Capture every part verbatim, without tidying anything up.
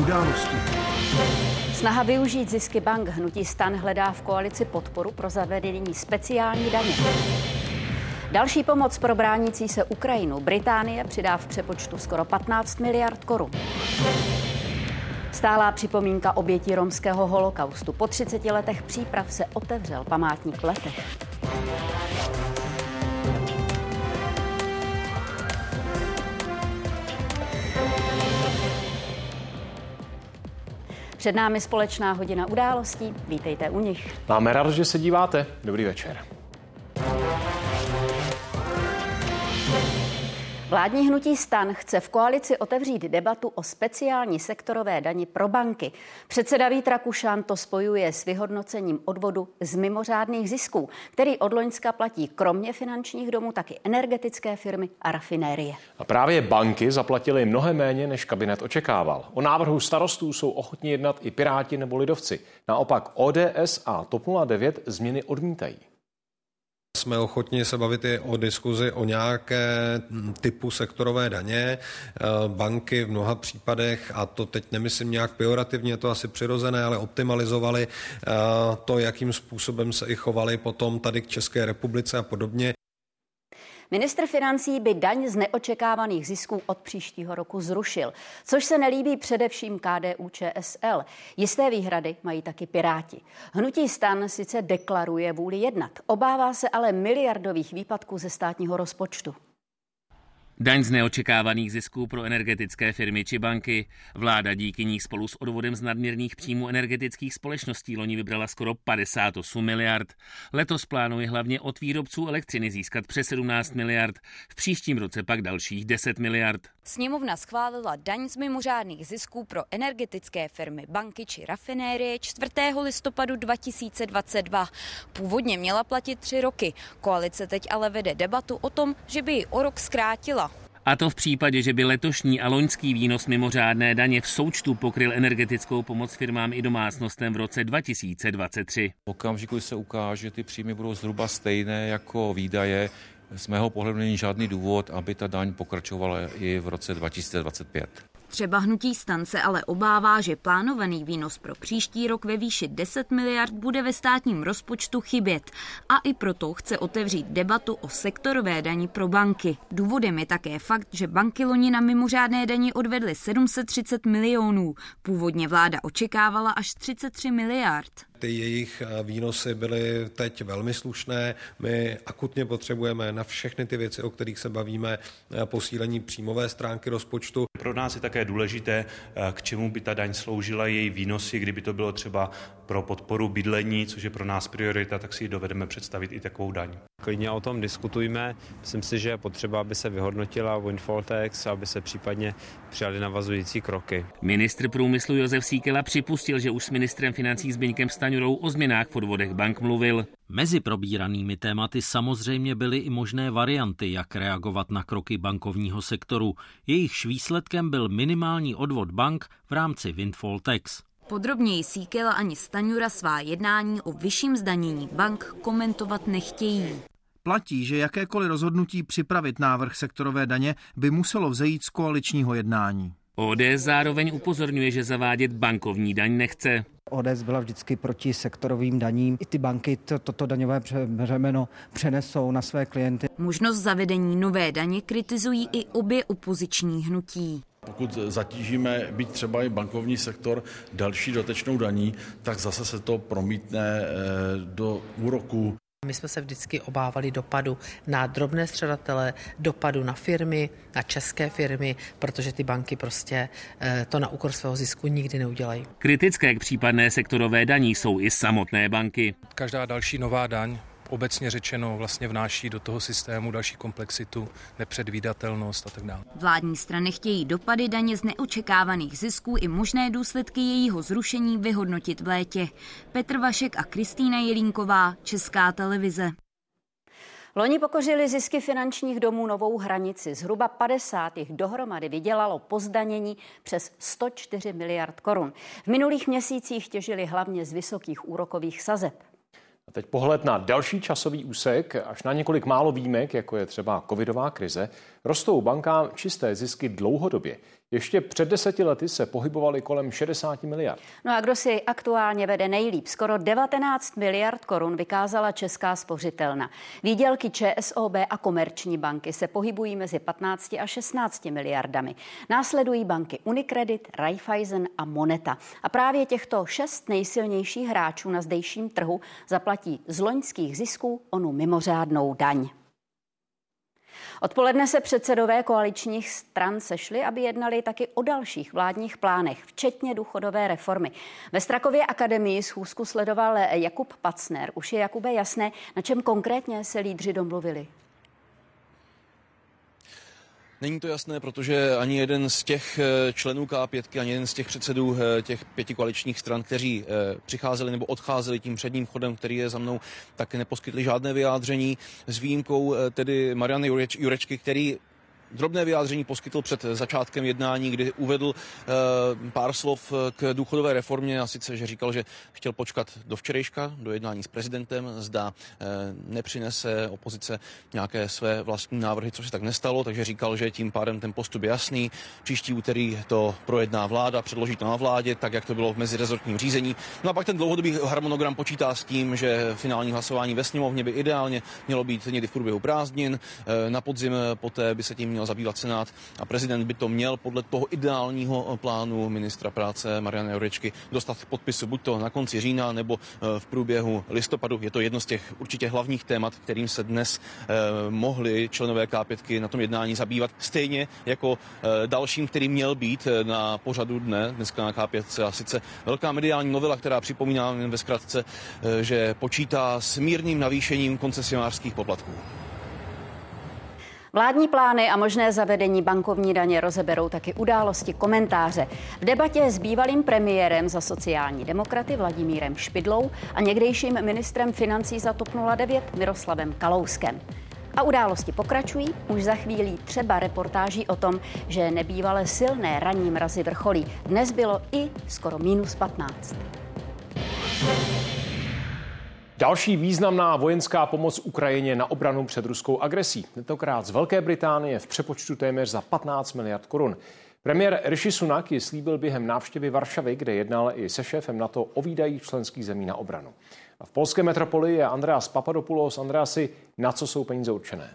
Události. Snaha využít zisky bank. Hnutí STAN hledá v koalici podporu pro zavedení speciální daně. Další pomoc pro bránící se Ukrajinu. Británie přidá v přepočtu skoro patnáct miliard korun. Stálá připomínka obětí romského holokaustu. Po třiceti letech příprav se otevřel památník v Letech. Před námi společná hodina událostí. Vítejte u nich. Máme radost, že se díváte. Dobrý večer. Vládní hnutí STAN chce v koalici otevřít debatu o speciální sektorové dani pro banky. Předseda Vít Rakušan to spojuje s vyhodnocením odvodu z mimořádných zisků, který od loňska platí kromě finančních domů taky energetické firmy a rafinérie. A právě banky zaplatily mnohem méně, než kabinet očekával. O návrhu starostů jsou ochotní jednat i Piráti nebo lidovci. Naopak O D S a TOP nula devět změny odmítají. Jsme ochotni se bavit i o diskuzi o nějaké typu sektorové daně. Banky v mnoha případech, a to teď nemyslím nějak pejorativně, je to asi přirozené, ale optimalizovali to, jakým způsobem se i chovali potom tady k České republice a podobně. Ministr financí by daň z neočekávaných zisků od příštího roku zrušil, což se nelíbí především K D U Č S L. Jisté výhrady mají taky Piráti. Hnutí STAN sice deklaruje vůli jednat, obává se ale miliardových výpadků ze státního rozpočtu. Daň z neočekávaných zisků pro energetické firmy či banky. Vláda díky ní spolu s odvodem z nadměrných příjmů energetických společností loni vybrala skoro padesát osm miliard. Letos plánuje hlavně od výrobců elektřiny získat přes sedmnáct miliard. V příštím roce pak dalších deset miliard. Sněmovna schválila daň z mimořádných zisků pro energetické firmy, banky či rafinérie čtvrtého listopadu dva tisíce dvacet dva. Původně měla platit tři roky. Koalice teď ale vede debatu o tom, že by ji o rok zkrátila. A to v případě, že by letošní a loňský výnos mimořádné daně v součtu pokryl energetickou pomoc firmám i domácnostem v roce dva tisíce dvacet tři. V okamžiku se ukáže, že ty příjmy budou zhruba stejné jako výdaje, z mého pohledu není žádný důvod, aby ta daň pokračovala i v roce dva tisíce dvacet pět. Třeba hnutí STAN se ale obává, že plánovaný výnos pro příští rok ve výši deset miliard bude ve státním rozpočtu chybět. A i proto chce otevřít debatu o sektorové dani pro banky. Důvodem je také fakt, že banky loni na mimořádné dani odvedly sedm set třicet milionů. Původně vláda očekávala až třicet tři miliard. Ty jejich výnosy byly teď velmi slušné. My akutně potřebujeme na všechny ty věci, o kterých se bavíme, posílení příjmové stránky rozpočtu. Pro nás je také důležité, k čemu by ta daň sloužila, její výnosy, kdyby to bylo třeba pro podporu bydlení, což je pro nás priorita, tak si dovedeme představit i takovou daň. Klidně o tom diskutujme. Myslím si, že je potřeba, aby se vyhodnotila windfall tax, aby se případně přijaly navazující kroky. Ministr průmyslu Josef Síkela připustil, že už s ministrem financí Zbyňkem Stanjurou o změnách v odvodech bank mluvil. Mezi probíranými tématy samozřejmě byly i možné varianty, jak reagovat na kroky bankovního sektoru. Jejichž výsledkem byl minimální odvod bank v rámci windfall tax. Podrobněji Síkela ani Stanjura svá jednání o vyšším zdanění bank komentovat nechtějí. Platí, že jakékoliv rozhodnutí připravit návrh sektorové daně by muselo vzejít z koaličního jednání. O D S zároveň upozorňuje, že zavádět bankovní daň nechce. O D S byla vždycky proti sektorovým daním. I ty banky to, toto daňové břemeno přenesou na své klienty. Možnost zavedení nové daně kritizují i obě opoziční hnutí. Pokud zatížíme být třeba i bankovní sektor další dotečnou daní, tak zase se to promítne do úroků. My jsme se vždycky obávali dopadu na drobné střadatele, dopadu na firmy, na české firmy, protože ty banky prostě to na úkor svého zisku nikdy neudělají. Kritické k případné sektorové daní jsou i samotné banky. Každá další nová daň, obecně řečeno, vlastně vnáší do toho systému další komplexitu, nepředvídatelnost a tak dále. Vládní strany chtějí dopady daně z neočekávaných zisků i možné důsledky jejího zrušení vyhodnotit v létě. Petr Vašek a Kristýna Jelínková, Česká televize. Loni pokořili zisky finančních domů novou hranici. Zhruba padesát jich dohromady vydělalo po zdanění přes sto čtyři miliard korun. V minulých měsících těžili hlavně z vysokých úrokových sazeb. A teď pohled na další časový úsek, až na několik málo výjimek, jako je třeba covidová krize. Rostou bankám čisté zisky dlouhodobě. Ještě před deseti lety se pohybovaly kolem šedesát miliard. No a kdo si aktuálně vede nejlíp? Skoro devatenáct miliard korun vykázala Česká spořitelna. Výdělky ČSOB a komerční banky se pohybují mezi patnácti a šestnácti miliardami. Následují banky Unicredit, Raiffeisen a Moneta. A právě těchto šest nejsilnějších hráčů na zdejším trhu zaplatí z loňských zisků onu mimořádnou daň. Odpoledne se předsedové koaličních stran sešli, aby jednali taky o dalších vládních plánech, včetně důchodové reformy. Ve Strakově akademii schůzku sledoval Jakub Pacner. Už je, Jakube, jasné, na čem konkrétně se lídři domluvili? Není to jasné, protože ani jeden z těch členů K pět, ani jeden z těch předsedů těch pěti koaličních stran, kteří přicházeli nebo odcházeli tím předním chodem, který je za mnou, tak neposkytli žádné vyjádření s výjimkou tedy Mariana Jurečky, který drobné vyjádření poskytl před začátkem jednání, kdy uvedl e, pár slov k důchodové reformě, a sice, že říkal, že chtěl počkat do včerejška, do jednání s prezidentem, zda e, nepřinese opozice nějaké své vlastní návrhy, což se tak nestalo, takže říkal, že tím pádem ten postup je jasný. Příští úterý to projedná vláda, předloží to na vládě, tak jak to bylo v mezirezortním řízení. No a pak ten dlouhodobý harmonogram počítá s tím, že finální hlasování ve sněmovně by ideálně mělo být někdy v průběhu prázdnin. E, na podzim poté by se tím měl zabývat Senát a prezident by to měl podle toho ideálního plánu ministra práce Mariana Jurečky dostat podpisu buď to na konci října nebo v průběhu listopadu. Je to jedno z těch určitě hlavních témat, kterým se dnes eh, mohli členové K pět na tom jednání zabývat. Stejně jako eh, dalším, který měl být na pořadu dne, dneska na K pět, a sice velká mediální novela, která připomíná ve zkratce, eh, že počítá s mírným navýšením koncesionářských poplatků. Vládní plány a možné zavedení bankovní daně rozeberou taky Události komentáře. V debatě s bývalým premiérem za sociální demokraty Vladimírem Špidlou a někdejším ministrem financí za TOP nula devět Miroslavem Kalouskem. A Události pokračují už za chvílí třeba reportáží o tom, že nebývalé silné ranní mrazy vrcholí. Dnes bylo i skoro minus patnáct. Další významná vojenská pomoc Ukrajině na obranu před ruskou agresí. Tentokrát z Velké Británie v přepočtu téměř za patnáct miliard korun. Premiér Rishi Sunak ji slíbil během návštěvy Varšavy, kde jednal i se šéfem NATO o výdajích členských zemí na obranu. A v polské metropoli je Andreas Papadopoulos. Andreasi, na co jsou peníze určené?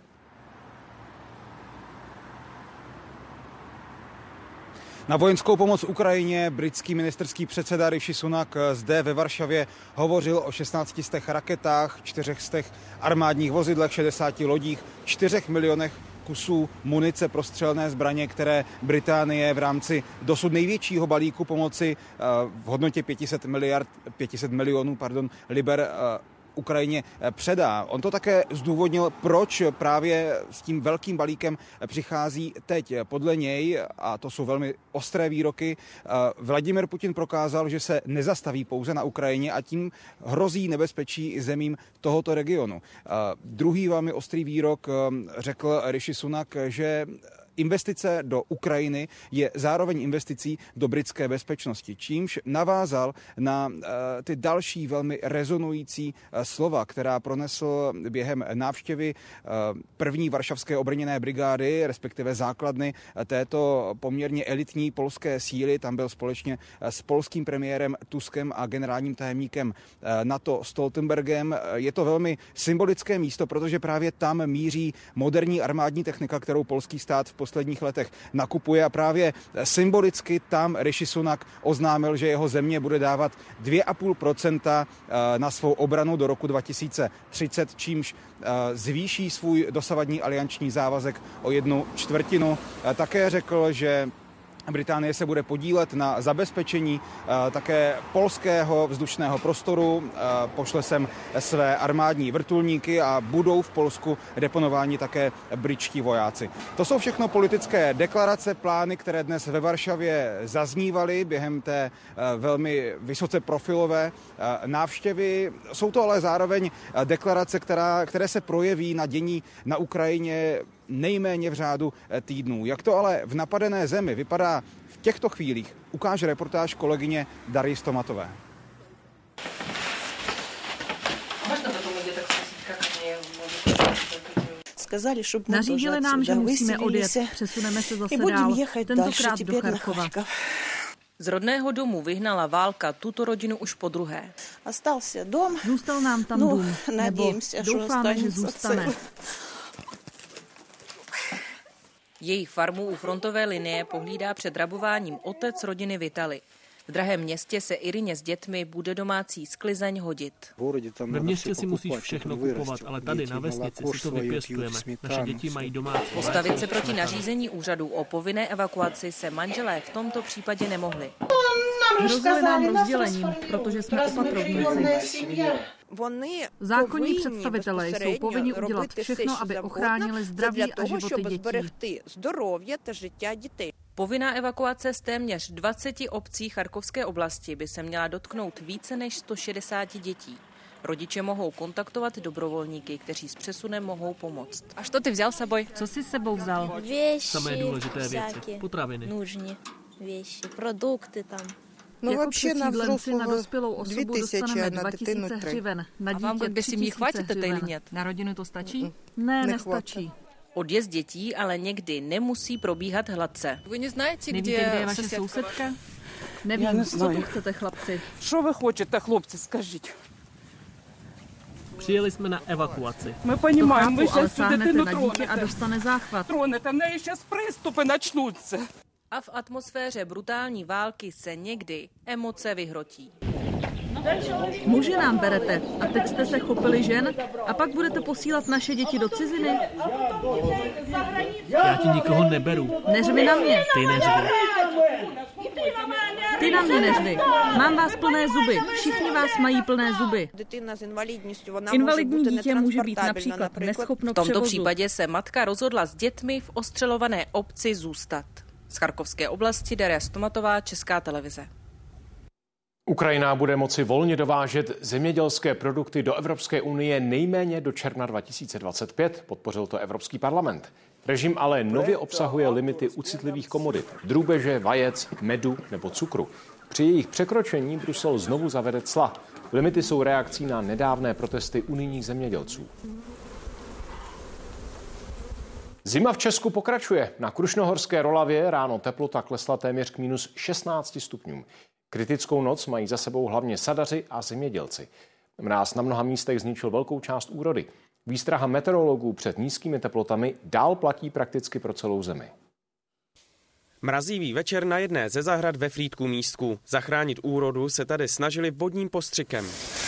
Na vojenskou pomoc Ukrajině britský ministerský předseda Rishi Sunak zde ve Varšavě hovořil o šestnácti stech raketách, čtyřech stech armádních vozidlech, šedesáti lodích, čtyřech milionech kusů munice pro střelné zbraně, které Británie v rámci dosud největšího balíku pomoci v hodnotě pět set miliard, pět set milionů pardon, liber Ukrajině předá. On to také zdůvodnil, proč právě s tím velkým balíkem přichází teď. Podle něj, a to jsou velmi ostré výroky, Vladimir Putin prokázal, že se nezastaví pouze na Ukrajině a tím hrozí nebezpečí zemím tohoto regionu. Druhý velmi ostrý výrok řekl Rishi Sunak, že investice do Ukrajiny je zároveň investicí do britské bezpečnosti, čímž navázal na uh, ty další velmi rezonující uh, slova, která pronesl během návštěvy uh, první varšavské obrněné brigády, respektive základny uh, této poměrně elitní polské síly. Tam byl společně uh, s polským premiérem Tuskem a generálním tajemníkem uh, NATO Stoltenbergem. Uh, je to velmi symbolické místo, protože právě tam míří moderní armádní technika, kterou polský stát v posledních letech nakupuje, a právě symbolicky tam Rishi Sunak oznámil, že jeho země bude dávat dvě a půl procenta na svou obranu do roku dva tisíce třicet, čímž zvýší svůj dosavadní alianční závazek o jednu čtvrtinu. Také řekl, že Británie se bude podílet na zabezpečení také polského vzdušného prostoru, pošle sem své armádní vrtulníky a budou v Polsku deponováni také britští vojáci. To jsou všechno politické deklarace, plány, které dnes ve Varšavě zaznívaly během té velmi vysoce profilové návštěvy. Jsou to ale zároveň deklarace, která, které se projeví na dění na Ukrajině nejméně v řádu týdnů. Jak to ale v napadené zemi vypadá v těchto chvílích, ukáže reportáž kolegyně Darji Stomatové. Z Nařídili nám, že musíme odjet. Přesuneme se zase dál, tentokrát do Charkova. Z rodného domu vyhnala válka tuto rodinu už po druhé. Zůstal nám tam dům, nebo doufáme, že zůstane. Jejich farmu u frontové linie pohlídá před rabováním otec rodiny Vitali. V drahém městě se Irině s dětmi bude domácí sklizeň hodit. Ve městě si musíš všechno kupovat, ale tady na vesnici si to vypěstujeme. Naše děti mají domácí. Postavit se proti nařízení úřadů o povinné evakuaci se manželé v tomto případě nemohli. Hrozili nám rozdělením, protože jsme opatrovníci. Zákonní představitelé jsou povinni udělat všechno, aby ochránili zdraví a životy dětí. Povinná evakuace z téměř dvaceti obcí Charkovské oblasti by se měla dotknout více než sto šedesát dětí. Rodiče mohou kontaktovat dobrovolníky, kteří s přesunem mohou pomoct. A co ty vzal s sebou? Co jsi s sebou vzal? Věci, samé důležité věci, potraviny. Nužní věci, produkty tam. No, jako přesídlenci na dospělou osobu dostaneme dva tisíce hřiven, na dítě tři tisíce hřiven. Na rodinu to stačí? Mm-mm. Ne, nestačí. Odjezd dětí ale někdy nemusí probíhat hladce. Vy neznáte, kde je vaše sousedka? Nevím, co tu chcete, chlapci. Co vy chcete, chlapci, skажіть. Přijeli jsme na evakuaci. My понимаем, vy že sáhnete na dítě a dostane záchvat. Tronete, mne ještě přístupy načnutся. A v atmosféře brutální války se někdy emoce vyhrotí. Muži nám berete a teď jste se chopili žen a pak budete posílat naše děti do ciziny? Já ti nikoho neberu. Neřvi na mě. Ty neřvi. Ty na mě neřvi. Mám vás plné zuby. Všichni vás mají plné zuby. Invalidní dítě může být například neschopno převozu. V tomto případě se matka rozhodla s dětmi v ostřelované obci zůstat. Z Charkovské oblasti Daria Stomatová, Česká televize. Ukrajina bude moci volně dovážet zemědělské produkty do Evropské unie nejméně do června dva tisíce dvacet pět, podpořil to Evropský parlament. Režim ale nově obsahuje limity u citlivých komodit, drůbeže, vajec, medu nebo cukru. Při jejich překročení Brusel znovu zavede cla. Limity jsou reakcí na nedávné protesty unijních zemědělců. Zima v Česku pokračuje. Na Krušnohorské Rolavě ráno teplota klesla téměř k minus šestnácti stupňům. Kritickou noc mají za sebou hlavně sadaři a zemědělci. Mráz na mnoha místech zničil velkou část úrody. Výstraha meteorologů před nízkými teplotami dál platí prakticky pro celou zemi. Mrazivý večer na jedné ze zahrad ve Frýdku Místku. Zachránit úrodu se tady snažili vodním postřikem.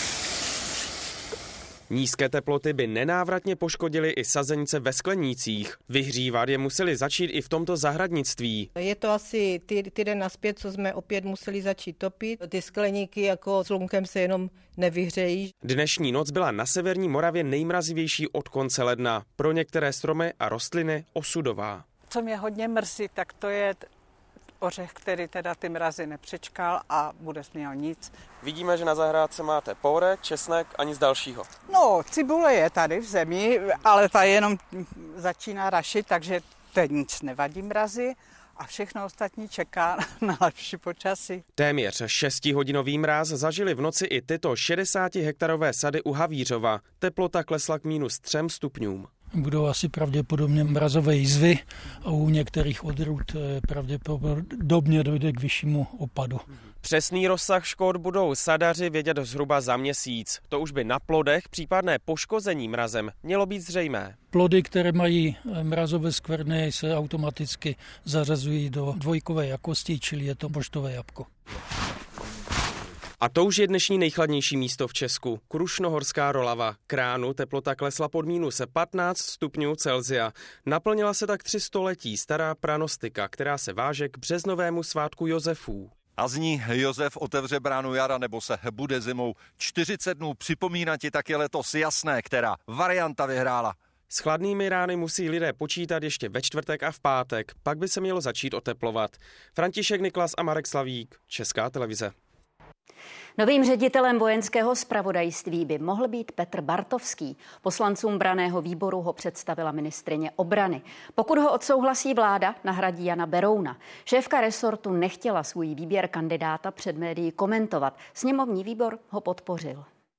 Nízké teploty by nenávratně poškodily i sazenice ve sklenících. Vyhřívat je museli začít i v tomto zahradnictví. Je to asi týden nazpět, co jsme opět museli začít topit. Ty skleníky jako s lunkem se jenom nevyhřejí. Dnešní noc byla na severní Moravě nejmrazivější od konce ledna. Pro některé stromy a rostliny osudová. Co mě hodně mrzí, tak to je ořech, který teda ty mrazy nepřečkal a bude směl nic. Vidíme, že na zahrádce máte pourek, česnek a nic dalšího. No, cibule je tady v zemi, ale ta jenom začíná rašit, takže teď nic nevadí mrazy a všechno ostatní čeká na lepší počasí. Téměř šestihodinový mráz zažili v noci i tyto šedesátihektarové sady u Havířova. Teplota klesla k minus třem stupňům. Budou asi pravděpodobně mrazové jizvy a u některých odrůd pravděpodobně dojde k vyššímu opadu. Přesný rozsah škod budou sadaři vědět zhruba za měsíc. To už by na plodech případné poškození mrazem mělo být zřejmé. Plody, které mají mrazové skvrny, se automaticky zařazují do dvojkové jakosti, čili je to poštové jabko. A to už je dnešní nejchladnější místo v Česku. Krušnohorská Rolava. K ránu teplota klesla pod minus patnáct stupňů Celsia. Naplnila se tak tři století stará pranostika, která se váže k březnovému svátku Josefů. A zní: Josef otevře bránu jara nebo se bude zimou. čtyřicet dnů připomínat ti tak je letos jasné, která varianta vyhrála. S chladnými rány musí lidé počítat ještě ve čtvrtek a v pátek. Pak by se mělo začít oteplovat. František Niklas a Marek Slavík, Česká televize. Novým ředitelem vojenského zpravodajství by mohl být Petr Bartovský. Poslancům branného výboru ho představila ministryně obrany. Pokud ho odsouhlasí vláda, nahradí Jana Berouna. Šéfka resortu nechtěla svůj výběr kandidáta před médií komentovat. Sněmovní výbor ho podpořil.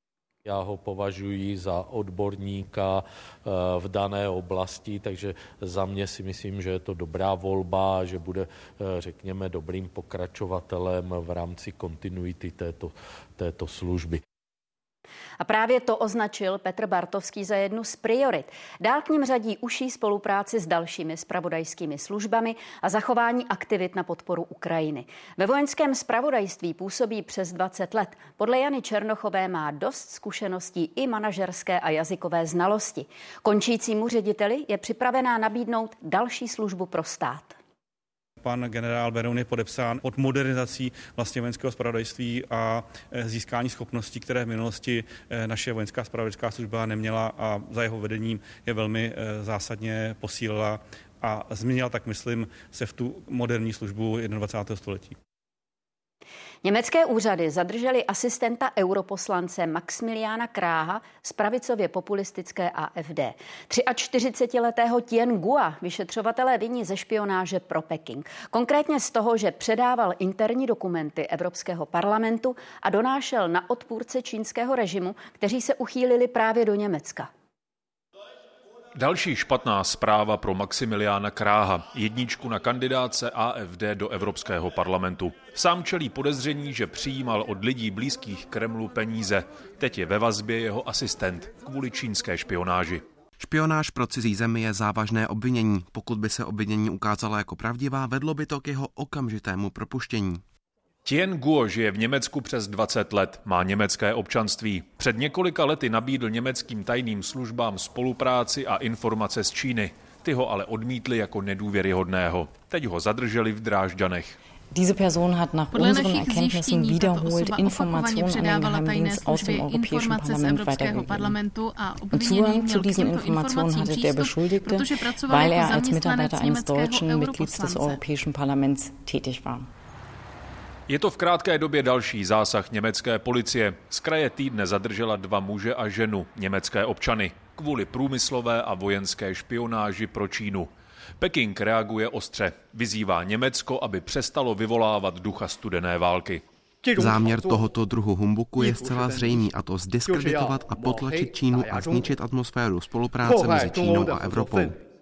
Já ho považuji za odborníka v dané oblasti, takže za mě si myslím, že je to dobrá volba, že bude, řekněme, dobrým pokračovatelem v rámci kontinuity této, této služby. A právě to označil Petr Bartovský za jednu z priorit. Dál k nim řadí užší spolupráci s dalšími zpravodajskými službami a zachování aktivit na podporu Ukrajiny. Ve vojenském zpravodajství působí přes dvacet let. Podle Jany Černochové má dost zkušeností i manažerské a jazykové znalosti. Končícímu řediteli je připravená nabídnout další službu pro stát. Pan generál Beroun je podepsán pod modernizací vlastně vojenského zpravodajství a získání schopností, které v minulosti naše vojenská zpravodajská služba neměla a za jeho vedením je velmi zásadně posílila a změnila, tak myslím, se v tu moderní službu dvacátého prvního století. Německé úřady zadrželi asistenta europoslance Maximiliána Kráha z pravicově populistické A F D. čtyřicetiletého Tien Gua vyšetřovatelé viní ze špionáže pro Peking. Konkrétně z toho, že předával interní dokumenty Evropského parlamentu a donášel na odpůrce čínského režimu, kteří se uchýlili právě do Německa. Další špatná zpráva pro Maximiliána Kráha, jedničku na kandidátce A F D do Evropského parlamentu. Sám čelí podezření, že přijímal od lidí blízkých Kremlu peníze. Teď je ve vazbě jeho asistent kvůli čínské špionáži. Špionáž pro cizí zemi je závažné obvinění. Pokud by se obvinění ukázalo jako pravdivá, vedlo by to k jeho okamžitému propuštění. Tien Guo žije v Německu přes dvacet let, má německé občanství. Před několika lety nabídl německým tajným službám spolupráci a informace z Číny. Ty ho ale odmítli jako nedůvěryhodného. Teď ho zadrželi v Drážďanech. Diese Person hat nach unseren Erkenntnissen wiederholt Informationen an den Geheimdienst aus dem Europäischen Parlament weitergegeben. Und Zugang zu diesen Informationen hatte der Beschuldigte, weil er als Mitarbeiter eines deutschen Mitglieds des Europäischen Parlaments tätig war. Je to v krátké době další zásah německé policie. Z kraje týdne zadržela dva muže a ženu, německé občany, kvůli průmyslové a vojenské špionáži pro Čínu. Peking reaguje ostře. Vyzývá Německo, aby přestalo vyvolávat ducha studené války. Záměr tohoto druhu humbuku je zcela zřejmý, a to zdiskreditovat a potlačit Čínu a zničit atmosféru spolupráce mezi Čínou a Evropou.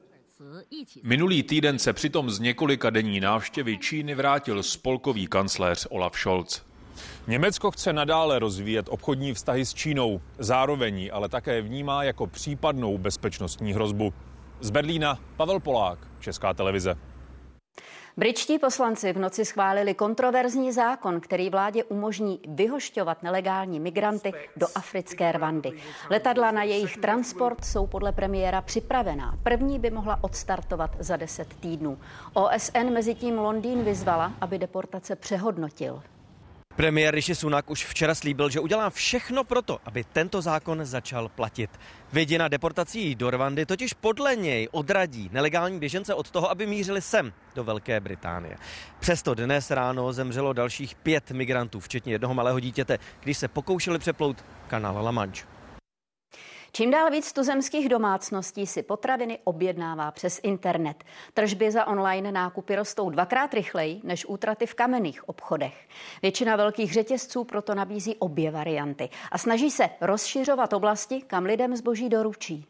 Minulý týden se přitom z několika denní návštěvy Číny vrátil spolkový kancléř Olaf Scholz. Německo chce nadále rozvíjet obchodní vztahy s Čínou, zároveň ji ale také vnímá jako případnou bezpečnostní hrozbu. Z Berlína Pavel Polák, Česká televize. Britští poslanci v noci schválili kontroverzní zákon, který vládě umožní vyhošťovat nelegální migranty do africké Rwandy. Letadla na jejich transport jsou podle premiéra připravená. První by mohla odstartovat za deset týdnů. O S N mezitím Londýn vyzvala, aby deportace přehodnotil. Premiér Rishi Sunak už včera slíbil, že udělá všechno proto, aby tento zákon začal platit. Vědina deportací do Rwandy totiž podle něj odradí nelegální běžence od toho, aby mířili sem do Velké Británie. Přesto dnes ráno zemřelo dalších pět migrantů, včetně jednoho malého dítěte, když se pokoušeli přeplout kanál La Manche. Čím dál víc tuzemských domácností si potraviny objednává přes internet. Tržby za online nákupy rostou dvakrát rychleji než útraty v kamenných obchodech. Většina velkých řetězců proto nabízí obě varianty a snaží se rozšiřovat oblasti, kam lidem zboží doručí.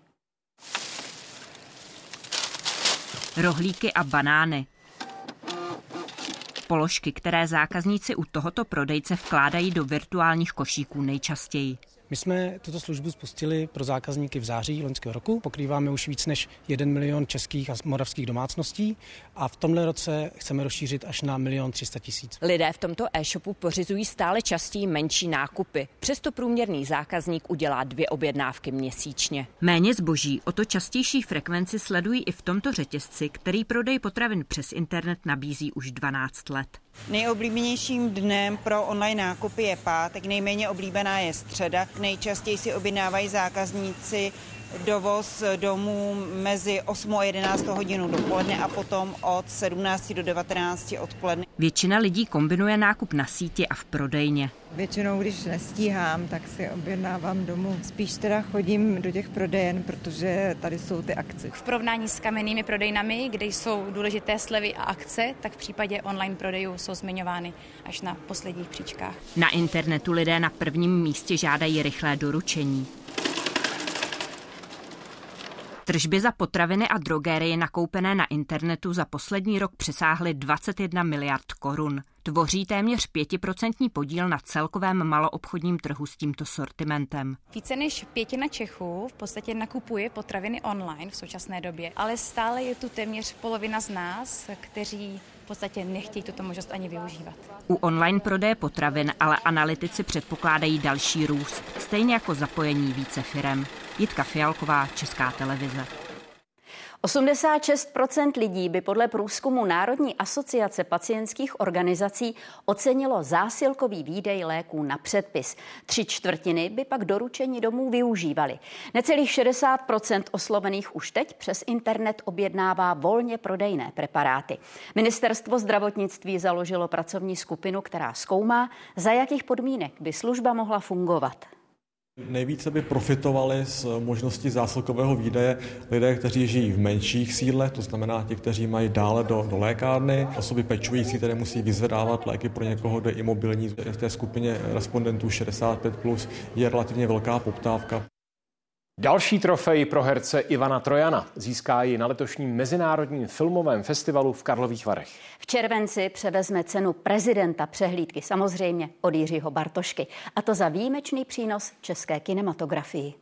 Rohlíky a banány. Položky, které zákazníci u tohoto prodejce vkládají do virtuálních košíků nejčastěji. My jsme tuto službu spustili pro zákazníky v září loňského roku. Pokrýváme už víc než jeden milion českých a moravských domácností a v tomhle roce chceme rozšířit až na milion tři sta tisíc. Lidé v tomto e-shopu pořizují stále častěji menší nákupy. Přesto průměrný zákazník udělá dvě objednávky měsíčně. Méně zboží, o to častější frekvenci sledují i v tomto řetězci, který prodej potravin přes internet nabízí už dvanáct let. Nejoblíbenějším dnem pro online nákupy je pátek, nejméně oblíbená je středa. Nejčastěji si objednávají zákazníci dovoz domů mezi osmou a jedenáctou hodinou dopoledne a potom od sedmnácti do devatenácti odpoledne. Většina lidí kombinuje nákup na síti a v prodejně. Většinou, když nestíhám, tak si objednávám domů. Spíš teda chodím do těch prodejen, protože tady jsou ty akce. V porovnání s kamennými prodejnami, kde jsou důležité slevy a akce, tak v případě online prodejů jsou zmiňovány až na posledních příčkách. Na internetu lidé na prvním místě žádají rychlé doručení. Tržby za potraviny a drogérie nakoupené na internetu za poslední rok přesáhly dvacet jedna miliard korun. Tvoří téměř pětiprocentní podíl na celkovém maloobchodním trhu s tímto sortimentem. Více než pětina Čechů v podstatě nakupuje potraviny online v současné době, ale stále je tu téměř polovina z nás, kteří v podstatě nechtějí tuto možnost ani využívat. U online prodeje potravin ale analytici předpokládají další růst, stejně jako zapojení více firem. Jitka Fialková, Česká televize. osmdesát šest procent lidí by podle průzkumu Národní asociace pacientských organizací ocenilo zásilkový výdej léků na předpis. Tři čtvrtiny by pak doručení domů využívali. Necelých šedesát procent oslovených už teď přes internet objednává volně prodejné preparáty. Ministerstvo zdravotnictví založilo pracovní skupinu, která zkoumá, za jakých podmínek by služba mohla fungovat. Nejvíce by profitovali z možnosti zásilkového výdeje lidé, kteří žijí v menších sídlech, to znamená ti, kteří mají dále do, do lékárny, osoby pečující, které musí vyzvedávat léky pro někoho, kdo je imobilní. V té skupině respondentů šedesát pět plus je relativně velká poptávka. Další trofej pro herce Ivana Trojana získá ji na letošním Mezinárodním filmovém festivalu v Karlových Varech. V červenci převezme cenu prezidenta přehlídky, samozřejmě od Jiřího Bartošky. A to za výjimečný přínos české kinematografii.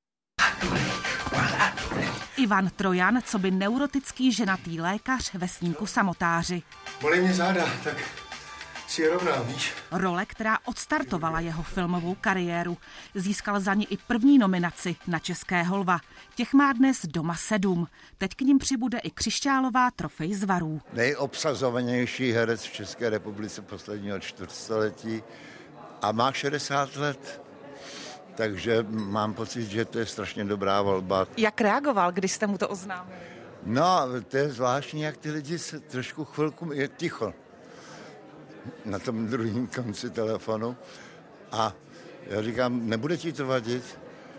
Ivan Trojan, coby neurotický ženatý lékař ve snímku Samotáři. Bolí mě záda, tak si je rovná, víš? Role, která odstartovala jeho filmovou kariéru. Získal za ní i první nominaci na Českého lva. Těch má dnes doma sedm. Teď k ním přibude i křišťálová trofej z Varů. Nejobsazovanější herec v České republice posledního čtvrtstoletí a má šedesát let. Takže mám pocit, že to je strašně dobrá volba. Jak reagoval, když jste mu to oznámili? No, to je zvláštní, jak ty lidi se trošku chvilku je ticho na tom druhém konci telefonu a já říkám, nebude ti to vadit?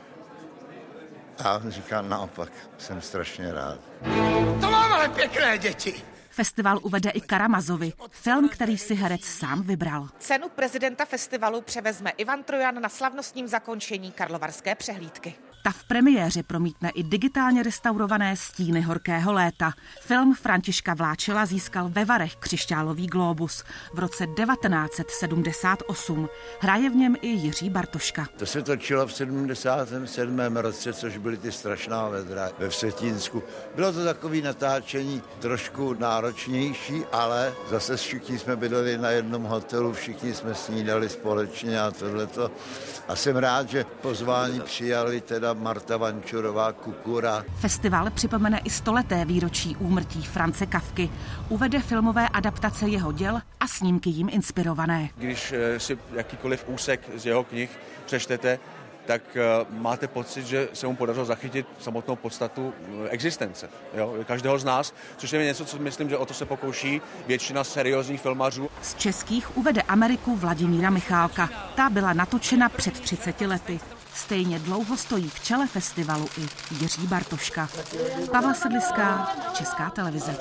A on říká, naopak, jsem strašně rád. To mám ale pěkné děti! Festival uvede i Karamazovi, film, který si herec sám vybral. Cenu prezidenta festivalu převezme Ivan Trojan na slavnostním zakončení karlovarské přehlídky. Ta v premiéře promítne i digitálně restaurované Stíny horkého léta. Film Františka Vláčela získal ve Varech křišťálový glóbus v roce devatenáct set sedmdesát osm. Hraje v něm i Jiří Bartoška. To se točilo v sedmdesátém sedmém roce, což byly ty strašná vedra ve Vsetínsku. Bylo to takové natáčení trošku náročnější, ale zase všichni jsme bydleli na jednom hotelu, všichni jsme snídali společně a tohleto. A jsem rád, že pozvání přijali teda Marta Vančurová, Kukura. Festival připomene i stoleté výročí úmrtí Franze Kafky. Uvede filmové adaptace jeho děl a snímky jim inspirované. Když si jakýkoliv úsek z jeho knih přečtete, tak máte pocit, že se mu podařilo zachytit samotnou podstatu existence. Jo? Každého z nás, což je něco, co myslím, že o to se pokouší většina seriózních filmařů. Z českých uvede Ameriku Vladimíra Michálka. Ta byla natočena před třiceti lety. Stejně dlouho stojí v čele festivalu i Jiří Bartoška. Pavla Sedliská, Česká televize.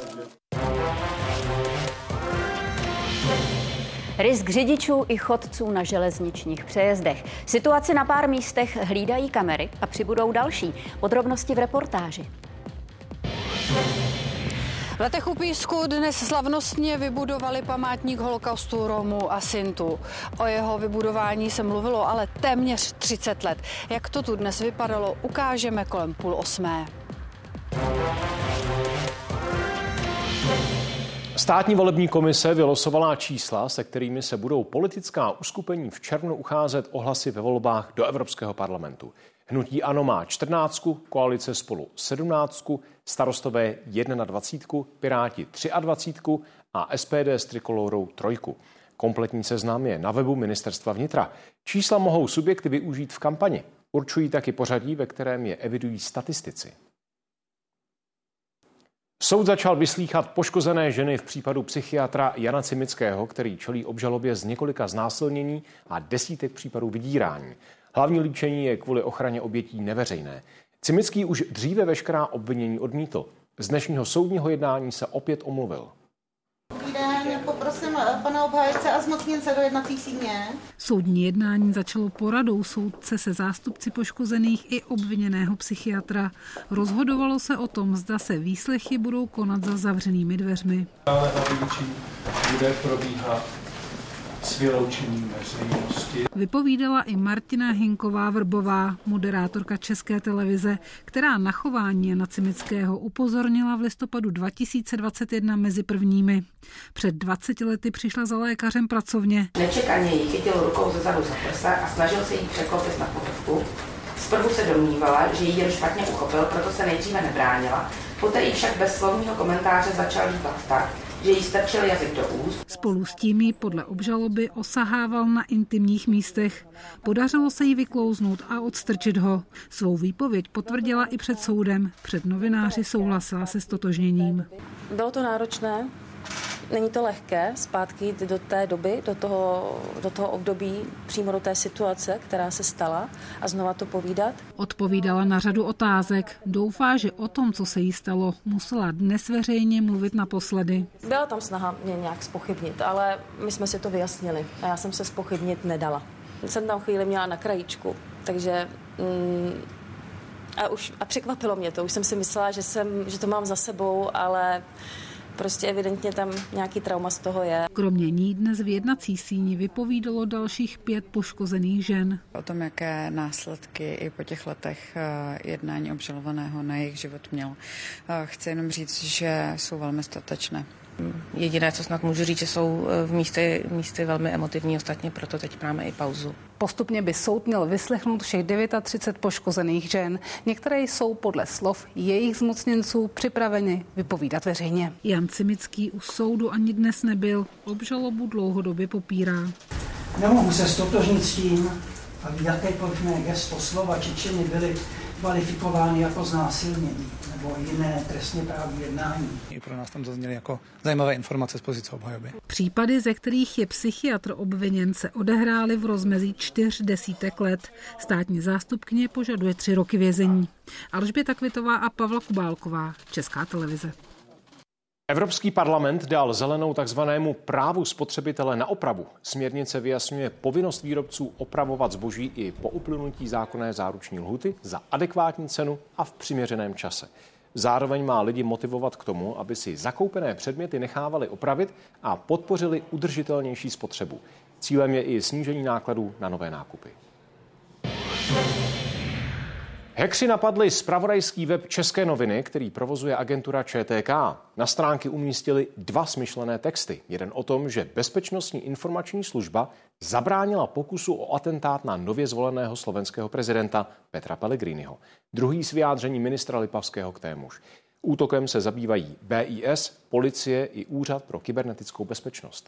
Risk řidičů i chodců na železničních přejezdech. Situaci na pár místech hlídají kamery a přibudou další. Podrobnosti v reportáži. V Letech u Písku dnes slavnostně vybudovali památník holokaustu Romů a Sintů. O jeho vybudování se mluvilo ale téměř třicet let. Jak to tu dnes vypadalo, ukážeme kolem půl osmé. Státní volební komise vylosovala čísla, se kterými se budou politická uskupení v červnu ucházet o hlasy ve volbách do Evropského parlamentu. Hnutí ANO má čtrnáctku, koalice Spolu sedmnáctku, Starostové dvacítku, Piráti dvacítku a S P D s Trikolorou trojku. Kompletní seznam je na webu Ministerstva vnitra. Čísla mohou subjekty využít v kampani. Určují taky pořadí, ve kterém je evidují statistici. Soud začal vyslýchat poškozené ženy v případu psychiatra Jana Cimického, který čelí obžalobě z několika znásilnění a desítek případů vydírání. Hlavní líčení je kvůli ochraně obětí neveřejné. Cimický už dříve veškerá obvinění odmítl. Z dnešního soudního jednání se opět omluvil. Dobrý den, poprosím pana obhájce a zmocněnce do jednací síně. Soudní jednání začalo poradou soudce se zástupci poškozených i obviněného psychiatra. Rozhodovalo se o tom, zda se výslechy budou konat za zavřenými dveřmi. Ale na výčí bude probíhat s vyloučením veřejnosti. Vypovídala i Martina Hinková-Vrbová, moderátorka České televize, která na chování Jana Cimického upozornila v listopadu dva tisíce dvacet jedna mezi prvními. Před dvaceti lety přišla za lékařem pracovně. Nečekaně ji chytil rukou ze zadu za prsa a snažil se jí překlopit na povrchu. Zprvu se domnívala, že ji jen špatně uchopil, proto se nejdříve nebránila. Poté ji však bez slovního komentáře začal líbat tak, že jí strčil jazyk do úst. Spolu s tím ji podle obžaloby osahával na intimních místech. Podařilo se jí vyklouznout a odstrčit ho. Svou výpověď potvrdila i před soudem. Před novináři souhlasila se stotožněním. Bylo to náročné, není to lehké zpátky jít do té doby, do toho, do toho období, přímo do té situace, která se stala a znova to povídat. Odpovídala na řadu otázek. Doufá, že o tom, co se jí stalo, musela dnes veřejně mluvit naposledy. Byla tam snaha mě nějak zpochybnit, ale my jsme si to vyjasnili a já jsem se zpochybnit nedala. Jsem tam chvíli měla na krajíčku, takže mm, a, už, a překvapilo mě to. Už jsem si myslela, že, jsem, že to mám za sebou, ale prostě evidentně tam nějaký trauma z toho je. Kromě ní dnes v jednací síni vypovídalo dalších pět poškozených žen. O tom, jaké následky i po těch letech jednání obžalovaného na jejich život mělo. Chci jenom říct, že jsou velmi statečné. Jediné, co snad můžu říct, že jsou v místě, místě velmi emotivní, ostatně proto teď máme i pauzu. Postupně by soud měl vyslechnout všech třicet devět poškozených žen. Některé jsou podle slov jejich zmocněnců připraveny vypovídat veřejně. Jan Cimický u soudu ani dnes nebyl. Obžalobu dlouhodobě popírá. Nemohu se stotožnit s tím, aby jakékoliv mé gesto, slova či činy byly kvalifikovány jako znásilnění nebo jiné trestně právní jednání. I pro nás tam zazněly jako zajímavé informace z pozice obhajoby. Případy, ze kterých je psychiatr obviněn, se odehrály v rozmezí čtyř desítek let. Státní zástupkyně požaduje tři roky vězení. Alžběta Kvitová a Pavla Kubálková, Česká televize. Evropský parlament dal zelenou takzvanému právu spotřebitele na opravu. Směrnice vyjasňuje povinnost výrobců opravovat zboží i po uplynutí zákonné záruční lhůty za adekvátní cenu a v přiměřeném čase. Zároveň má lidi motivovat k tomu, aby si zakoupené předměty nechávali opravit a podpořili udržitelnější spotřebu. Cílem je i snížení nákladů na nové nákupy. Hackři napadli zpravodajský web České noviny, který provozuje agentura Č T K. Na stránky umístili dva smyšlené texty. Jeden o tom, že Bezpečnostní informační služba zabránila pokusu o atentát na nově zvoleného slovenského prezidenta Petra Pellegriniho. Druhý s vyjádřením ministra Lipavského k témuž. Útokem se zabývají B I S, policie i Úřad pro kybernetickou bezpečnost.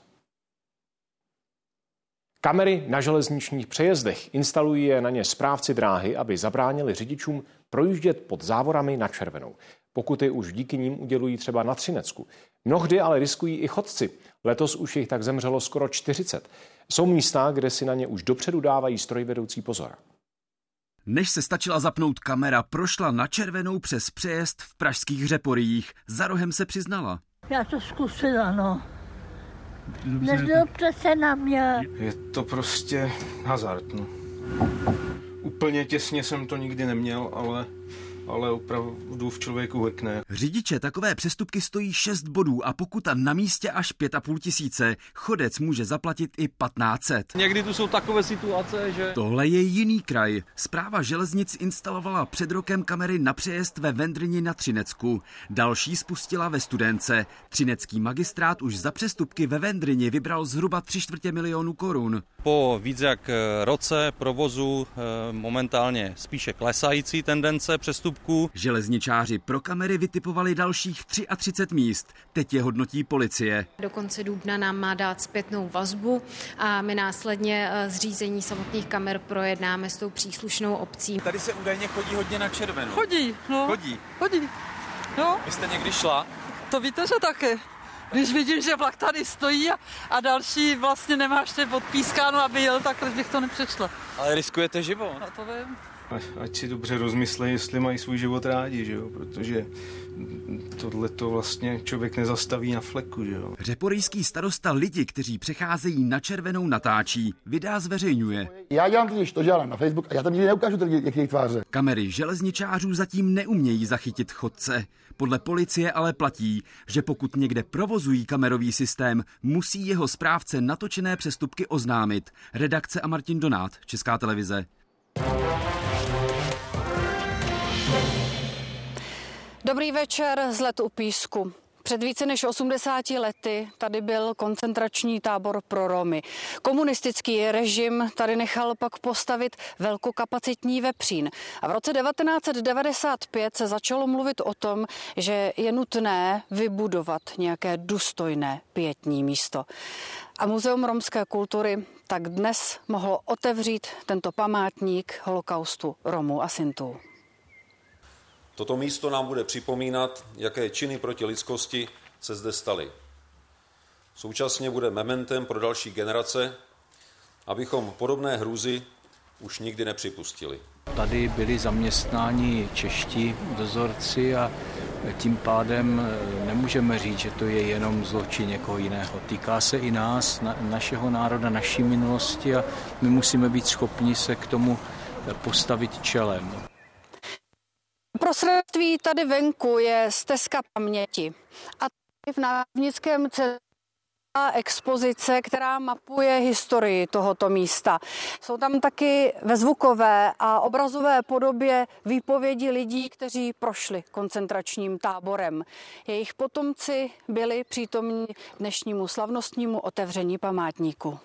Kamery na železničních přejezdech instalují je na ně správci dráhy, aby zabránili řidičům projíždět pod závorami na červenou. Pokuty už díky nim udělují třeba na Třinecku. Mnohdy ale riskují i chodci. Letos už jich tak zemřelo skoro čtyřicet. Jsou místa, kde si na ně už dopředu dávají strojvedoucí pozor. Než se stačila zapnout kamera, prošla na červenou přes přejezd v pražských Řeporyjích. Za rohem se přiznala. Já to zkusila, no. Nezlobte se na mě. Je to prostě hazard, no. Úplně těsně jsem to nikdy neměl, ale, ale opravdu v člověku hrkne. Řidiče takové přestupky stojí šest bodů a pokuta na místě až pět a půl tisíce. Chodec může zaplatit i patnáct set. Někdy tu jsou takové situace, že... Tohle je jiný kraj. Správa železnic instalovala před rokem kamery na přejezd ve Vendrni na Třinecku. Další spustila ve Studénce. Třinecký magistrát už za přestupky ve Vendrni vybral zhruba tři čtvrtě milionu korun. Po víc jak roce provozu momentálně spíše klesající tendence přestupků přestupků. Železničáři pro kamery vytipovali dalších třicet tři míst. Teď je hodnotí policie. Do konce dubna nám má dát zpětnou vazbu a my následně zřízení samotných kamer projednáme s tou příslušnou obcí. Tady se údajně chodí hodně na červenou. Chodí, no. Chodí. Chodí. No. Vy jste někdy šla? To víte, že taky. Když vidím, že vlak tady stojí a, a další vlastně nemá ještě odpískáno, aby jel, tak proč bych to nepřešla. Ale riskujete život. No to vím. Ať si dobře rozmyslejí, jestli mají svůj život rádi, že jo? Protože tohle to vlastně člověk nezastaví na fleku, že jo? Řeporyjský starosta lidi, kteří přecházejí na červenou, natáčí. Videa zveřejňuje. Já dělám totiž to, že já na Facebook a já tam nikdy neukážu ty jejich tváře. Kamery železničářů zatím neumějí zachytit chodce. Podle policie ale platí, že pokud někde provozují kamerový systém, musí jeho správce natočené přestupky oznámit. Redakce a Martin Donát, Česká televize. Dobrý večer z Let u Písku. Před více než osmdesáti lety tady byl koncentrační tábor pro Romy. Komunistický režim tady nechal pak postavit velkokapacitní vepřín. A v roce devatenáct set devadesát pět se začalo mluvit o tom, že je nutné vybudovat nějaké důstojné pietní místo. A Muzeum romské kultury tak dnes mohlo otevřít tento památník holokaustu Romů a Sintů. Toto místo nám bude připomínat, jaké činy proti lidskosti se zde staly. Současně bude mementem pro další generace, abychom podobné hrůzy už nikdy nepřipustili. Tady byli zaměstnáni čeští dozorci a tím pádem nemůžeme říct, že to je jenom zločin někoho jiného. Týká se i nás, na, našeho národa, naší minulosti a my musíme být schopni se k tomu postavit čelem. Prostředství tady venku je stezka paměti a v Návnickém centru expozice, která mapuje historii tohoto místa. Jsou tam taky ve zvukové a obrazové podobě výpovědi lidí, kteří prošli koncentračním táborem. Jejich potomci byli přítomní dnešnímu slavnostnímu otevření památníku.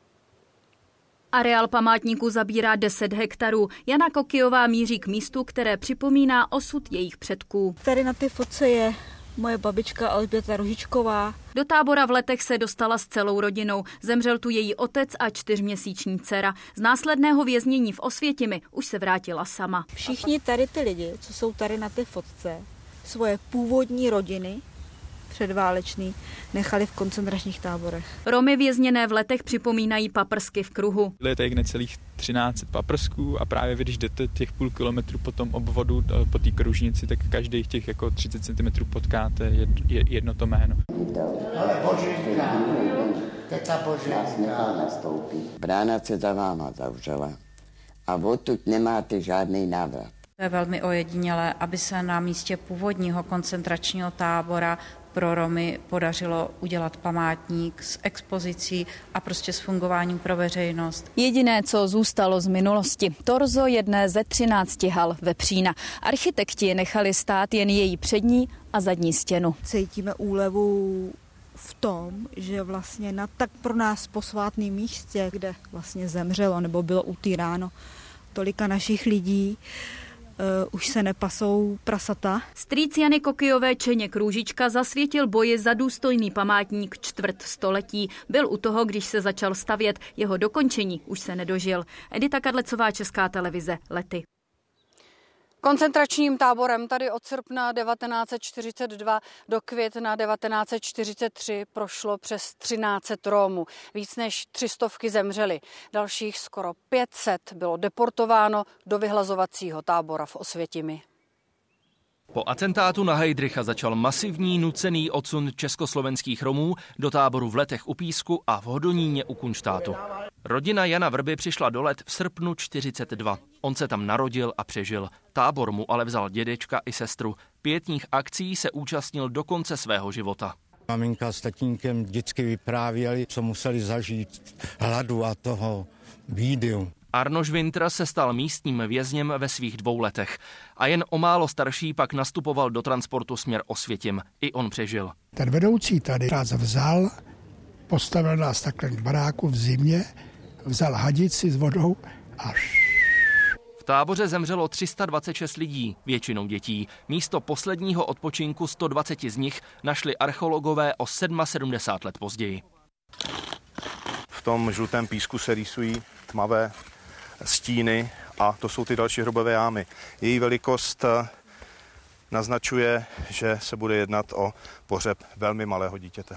Areál památníku zabírá deset hektarů. Jana Kokijová míří k místu, které připomíná osud jejich předků. Tady na té fotce je moje babička Alžběta Rožičková. Do tábora v Letech se dostala s celou rodinou. Zemřel tu její otec a čtyřměsíční dcera. Z následného věznění v Osvětimi už se vrátila sama. Všichni tady ty lidi, co jsou tady na té fotce, svoje původní rodiny předválečný nechali v koncentračních táborech. Romy vězněné v Letech připomínají paprsky v kruhu. Je tady necelých třináct set paprsků a právě vy, když jdete těch půl kilometru po tom obvodu, po té kružnici, tak každých těch jako třicet centimetrů potkáte jedno to jméno. Ale Božinka, teta Božinka. Brána se za váma zavřela a odtud nemáte žádný návrat. To je velmi ojedinělé, aby se na místě původního koncentračního tábora pro Romy podařilo udělat památník s expozicí a prostě s fungováním pro veřejnost. Jediné, co zůstalo z minulosti, torzo jedné ze třinácti hal vepřína. Architekti nechali stát jen její přední a zadní stěnu. Cítíme úlevu v tom, že vlastně na tak pro nás posvátném místě, kde vlastně zemřelo nebo bylo utýráno tolika našich lidí, Uh, už se nepasou prasata. Strýc Jany Kokijové Čeněk Růžička zasvětil boji za důstojný památník čtvrt století. Byl u toho, když se začal stavět. Jeho dokončení už se nedožil. Edita Kadlecová, Česká televize, Lety. Koncentračním táborem tady od srpna devatenáct set čtyřicet dva do května devatenáct set čtyřicet tři prošlo přes třináct set Romů. Víc než tři stovky zemřeli. Dalších skoro pět set bylo deportováno do vyhlazovacího tábora v Osvětimi. Po atentátu na Heydricha začal masivní nucený odsun československých Romů do táboru v Letech u Písku a v Hodoníně u Kunštátu. Rodina Jana Vrby přišla do Let v srpnu čtyřicet dva. On se tam narodil a přežil. Tábor mu ale vzal dědečka i sestru. Pietních akcí se účastnil do konce svého života. Maminka s tatínkem vždycky vyprávěli, co museli zažít hladu a toho bídu. Arnoš Winter se stal místním vězněm ve svých dvou letech a jen o málo starší pak nastupoval do transportu směr Osvětim. I on přežil. Ten vedoucí tady nás vzal, postavil nás takhle k baráku v zimě, vzal hadici s vodou a... V táboře zemřelo tři sta dvacet šest lidí, většinou dětí. Místo posledního odpočinku sto dvacet z nich našli archeologové o sedmdesát sedm let později. V tom žlutém písku se rýsují tmavé stíny a to jsou ty další hrobové jámy. Její velikost naznačuje, že se bude jednat o pohřeb velmi malého dítěte.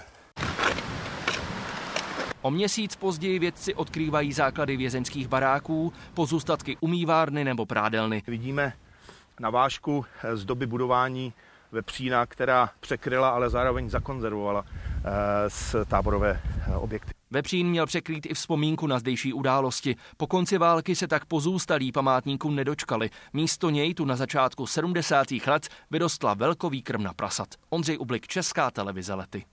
O měsíc později vědci odkrývají základy vězeňských baráků, pozůstatky umývárny nebo prádelny. Vidíme navážku z doby budování vepřína, která překryla, ale zároveň zakonzervovala z táborové objekty. Vepřín měl překrýt i vzpomínku na zdejší události. Po konci války se tak pozůstalí památníků nedočkali. Místo něj tu na začátku sedmdesátých let vyrostla velkovýkrmna prasat. Ondřej Ublik, Česká televize Lety.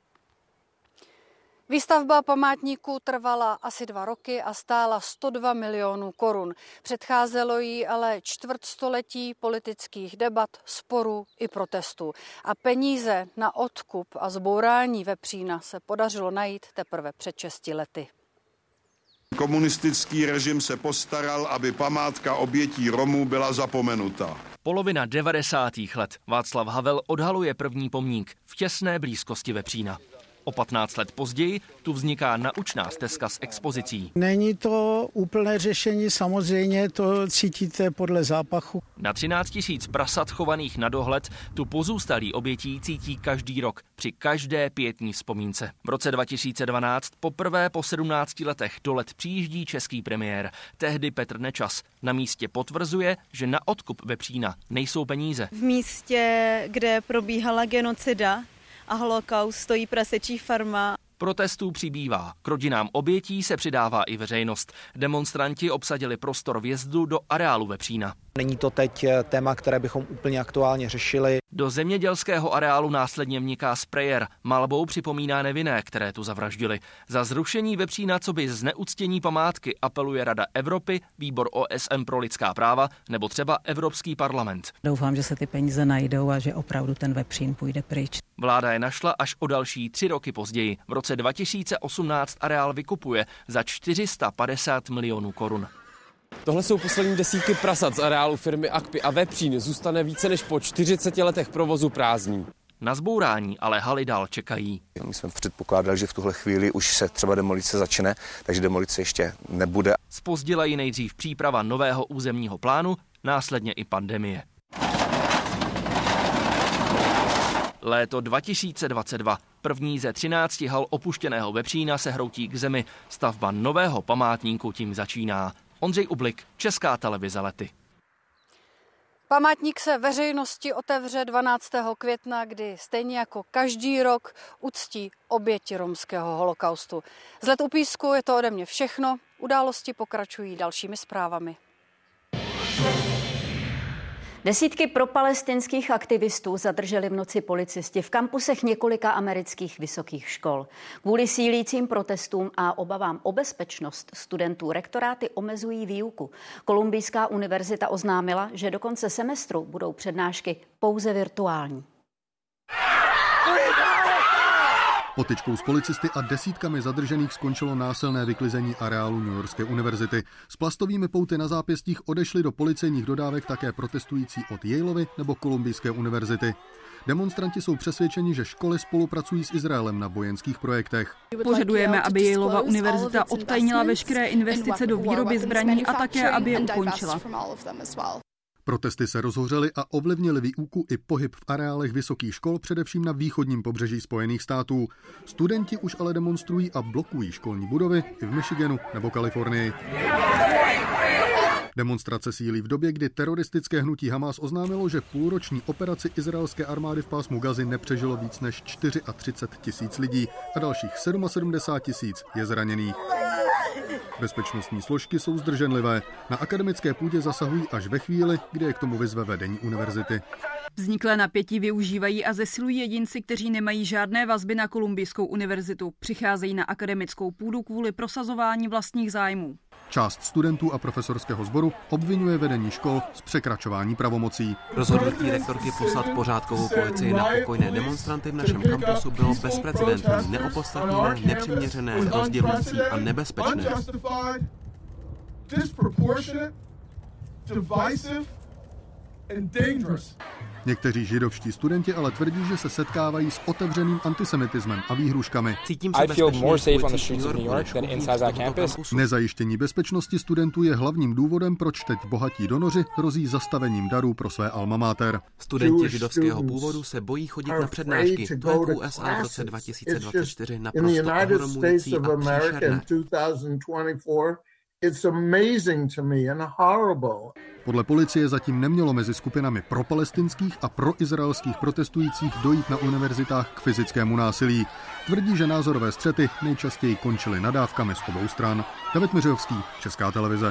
Výstavba památníku trvala asi dva roky a stála sto dva milionů korun. Předcházelo jí ale čtvrtstoletí politických debat, sporů i protestů. A peníze na odkup a zbourání vepřína se podařilo najít teprve před šesti lety. Komunistický režim se postaral, aby památka obětí Romů byla zapomenuta. Polovina devadesátých let. Václav Havel odhaluje první pomník v těsné blízkosti vepřína. O patnáct let později tu vzniká naučná stezka s expozicí. Není to úplné řešení, samozřejmě to cítíte podle zápachu. Na třináct tisíc prasat chovaných na dohled tu pozůstalí obětí cítí každý rok při každé pietní vzpomínce. V roce dva tisíce dvanáct poprvé po sedmnácti letech do Let přijíždí český premiér. Tehdy Petr Nečas na místě potvrzuje, že na odkup vepřína nejsou peníze. V místě, kde probíhala genocida a holokaust, stojí prasečí farma. Protestů přibývá. K rodinám obětí se přidává i veřejnost. Demonstranti obsadili prostor vjezdu do areálu vepřína. Není to teď téma, které bychom úplně aktuálně řešili. Do zemědělského areálu následně vniká sprejer. Malbou připomíná nevinné, které tu zavraždili. Za zrušení vepřína coby zneuctění památky apeluje Rada Evropy, Výbor O S N pro lidská práva nebo třeba Evropský parlament. Doufám, že se ty peníze najdou a že opravdu ten vepřín půjde pryč. Vláda je našla až o další tři roky později. V roce dva tisíce osmnáct areál vykupuje za čtyři sta padesát milionů korun. Tohle jsou poslední desítky prasat z areálu firmy Akpi a vepřín zůstane více než po čtyřiceti letech provozu prázdný. Na zbourání ale haly dál čekají. My jsme předpokládali, že v tuhle chvíli už se třeba demolice začne, takže demolice ještě nebude. Zpozdila ji nejdřív příprava nového územního plánu, následně i pandemie. Léto dva tisíce dvacet dva. První ze třinácti hal opuštěného vepřína se hroutí k zemi. Stavba nového památníku tím začíná. Ondřej Ublik, Česká televize Lety. Památník se veřejnosti otevře dvanáctého května, kdy stejně jako každý rok uctí oběti romského holokaustu. Z Let u písku je to ode mě všechno. Události pokračují dalšími zprávami. Desítky propalestinských aktivistů zadrželi v noci policisti v kampusech několika amerických vysokých škol. Kvůli sílícím protestům a obavám o bezpečnost studentů rektoráty omezují výuku. Kolumbijská univerzita oznámila, že do konce semestru budou přednášky pouze virtuální. Potečkou s policisty a desítkami zadržených skončilo násilné vyklizení areálu Newyorské univerzity. S plastovými pouty na zápěstích odešli do policejních dodávek také protestující od Yaleovy nebo Kolumbijské univerzity. Demonstranti jsou přesvědčeni, že školy spolupracují s Izraelem na vojenských projektech. Požadujeme, aby Yaleova univerzita odtajnila veškeré investice do výroby zbraní a také, aby je ukončila. Protesty se rozhořely a ovlivnily výuku i pohyb v areálech vysokých škol, především na východním pobřeží Spojených států. Studenti už ale demonstrují a blokují školní budovy i v Michiganu nebo Kalifornii. Demonstrace sílí v době, kdy teroristické hnutí Hamas oznámilo, že půlroční operaci izraelské armády v pásmu Gazy nepřežilo víc než třicet čtyři tisíc lidí a dalších sedmdesát sedm tisíc je zraněných. Bezpečnostní složky jsou zdrženlivé. Na akademické půdě zasahují až ve chvíli, kdy je k tomu vyzve vedení univerzity. Vzniklé napětí využívají a zesilují jedinci, kteří nemají žádné vazby na Kolumbijskou univerzitu. Přicházejí na akademickou půdu kvůli prosazování vlastních zájmů. Část studentů a profesorského sboru obvinuje vedení škol z překračování pravomocí. Rozhodnutí rektorky poslat pořádkovou policii na pokojné demonstranty v našem kampusu bylo bezprecedentní, neopodstatněné, nepřiměřené, rozdělující a nebezpečné. divisive and dangerous. Někteří židovští studenti ale tvrdí, že se setkávají s otevřeným antisemitismem a výhruškami. Cítím se Nezajištění bezpečnosti studentů je hlavním důvodem, proč teď bohatí donoři hrozí zastavením darů pro své alma mater. Studenti židovského původu se bojí chodit na přednášky. To je v U S A v roce dva tisíce dvacet čtyři naprosto ohromující a příšerné. It's amazing to me and horrible. Podle policie zatím nemělo mezi skupinami propalestinských a proizraelských protestujících dojít na univerzitách k fyzickému násilí. Tvrdí, že názorové střety nejčastěji končily nadávkami z obou stran. David Miřovský, Česká televize.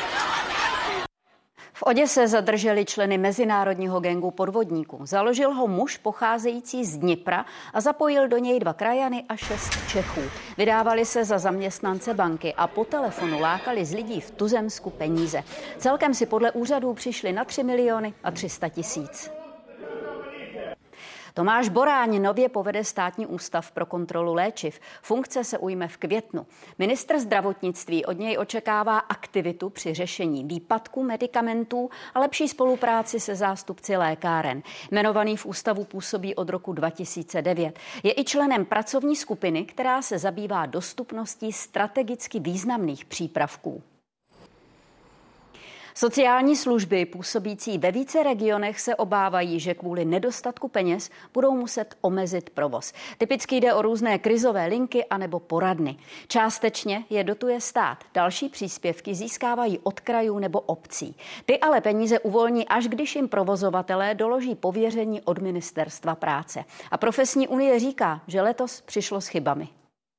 V Oděse zadrželi členy mezinárodního gangu podvodníků. Založil ho muž pocházející z Dnipra a zapojil do něj dva krajany a šest Čechů. Vydávali se za zaměstnance banky a po telefonu lákali z lidí v tuzemsku peníze. Celkem si podle úřadů přišli na tři miliony a tři sta tisíc. Tomáš Boráň nově povede Státní ústav pro kontrolu léčiv. Funkce se ujme v květnu. Ministr zdravotnictví od něj očekává aktivitu při řešení výpadku medikamentů a lepší spolupráci se zástupci lékáren. Jmenovaný v ústavu působí od roku dva tisíce devět. Je i členem pracovní skupiny, která se zabývá dostupností strategicky významných přípravků. Sociální služby působící ve více regionech se obávají, že kvůli nedostatku peněz budou muset omezit provoz. Typicky jde o různé krizové linky anebo poradny. Částečně je dotuje stát. Další příspěvky získávají od krajů nebo obcí. Ty ale peníze uvolní, až když jim provozovatelé doloží pověření od Ministerstva práce. A profesní unie říká, že letos přišlo s chybami.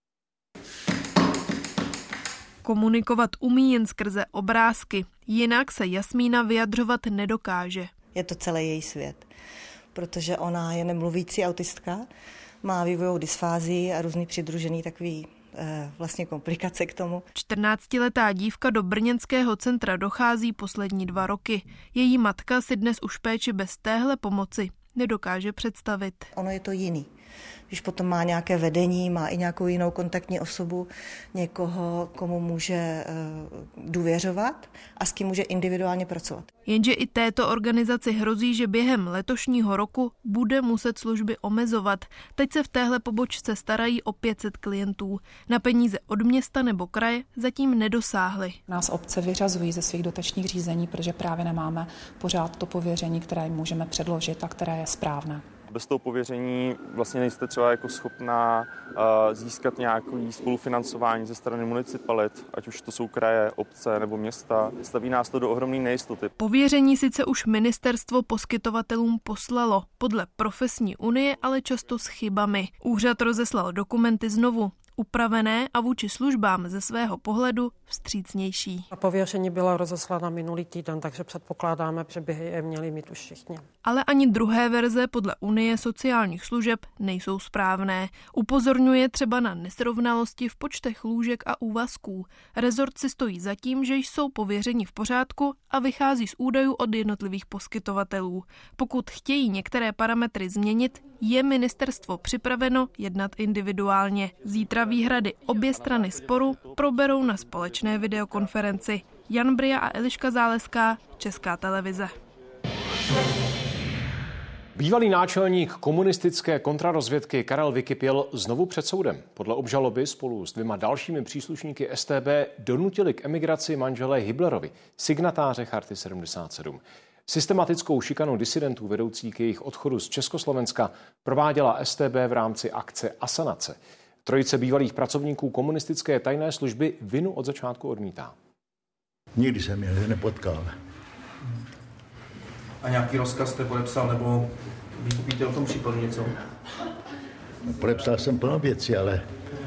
Komunikovat umí jen skrze obrázky, jinak se Jasmína vyjadřovat nedokáže. Je to celý její svět, protože ona je nemluvící autistka, má vývojovou dysfázii a různý přidružený takový eh, vlastně komplikace k tomu. čtrnáctiletá dívka do brněnského centra dochází poslední dva roky. Její matka si dnes už péči bez téhle pomoci nedokáže představit. Ono je to jiný. Když potom má nějaké vedení, má i nějakou jinou kontaktní osobu, někoho, komu může uh, důvěřovat a s kým může individuálně pracovat. Jenže i této organizaci hrozí, že během letošního roku bude muset služby omezovat. Teď se v téhle pobočce starají o pět set klientů. Na peníze od města nebo kraje zatím nedosáhly. Nás obce vyřazují ze svých dotačních řízení, protože právě nemáme pořád to pověření, které jim můžeme předložit a které je správné. Bez toho pověření vlastně nejste třeba jako schopná uh, získat nějaké spolufinancování ze strany municipalit, ať už to jsou kraje, obce nebo města. Staví nás to do ohromné nejistoty. Pověření sice už ministerstvo poskytovatelům poslalo, podle profesní unie, ale často s chybami. Úřad rozeslal dokumenty znovu, upravené a vůči službám ze svého pohledu vstřícnější. A pověření byla rozeslána minulý týden, takže předpokládáme, že by je měli mít už všichni. Ale ani druhé verze podle Unie sociálních služeb nejsou správné. Upozorňuje třeba na nesrovnalosti v počtech lůžek a úvazků. Rezort si stojí za tím, že jsou pověření v pořádku a vychází z údajů od jednotlivých poskytovatelů. Pokud chtějí některé parametry změnit, je ministerstvo připraveno jednat individuálně. Zítra výhrady obě strany sporu proberou na společné videokonferenci. Jan Bria a Eliška Záleská, Česká televize. Bývalý náčelník komunistické kontrarozvědky Karel Vykypěl znovu před soudem. Podle obžaloby spolu s dvěma dalšími příslušníky S T B donutili k emigraci manželé Hiblerovi, signatáře Charty sedmdesát sedm. Systematickou šikanu disidentů vedoucí k jejich odchodu z Československa prováděla S T B v rámci akce Asanace. Trojice bývalých pracovníků komunistické tajné služby vinu od začátku odmítá. Nikdy jsem je nepotkal. A nějaký rozkaz jste podepsal, nebo víte o tom případu něco? Podepsal jsem plno věcí, ale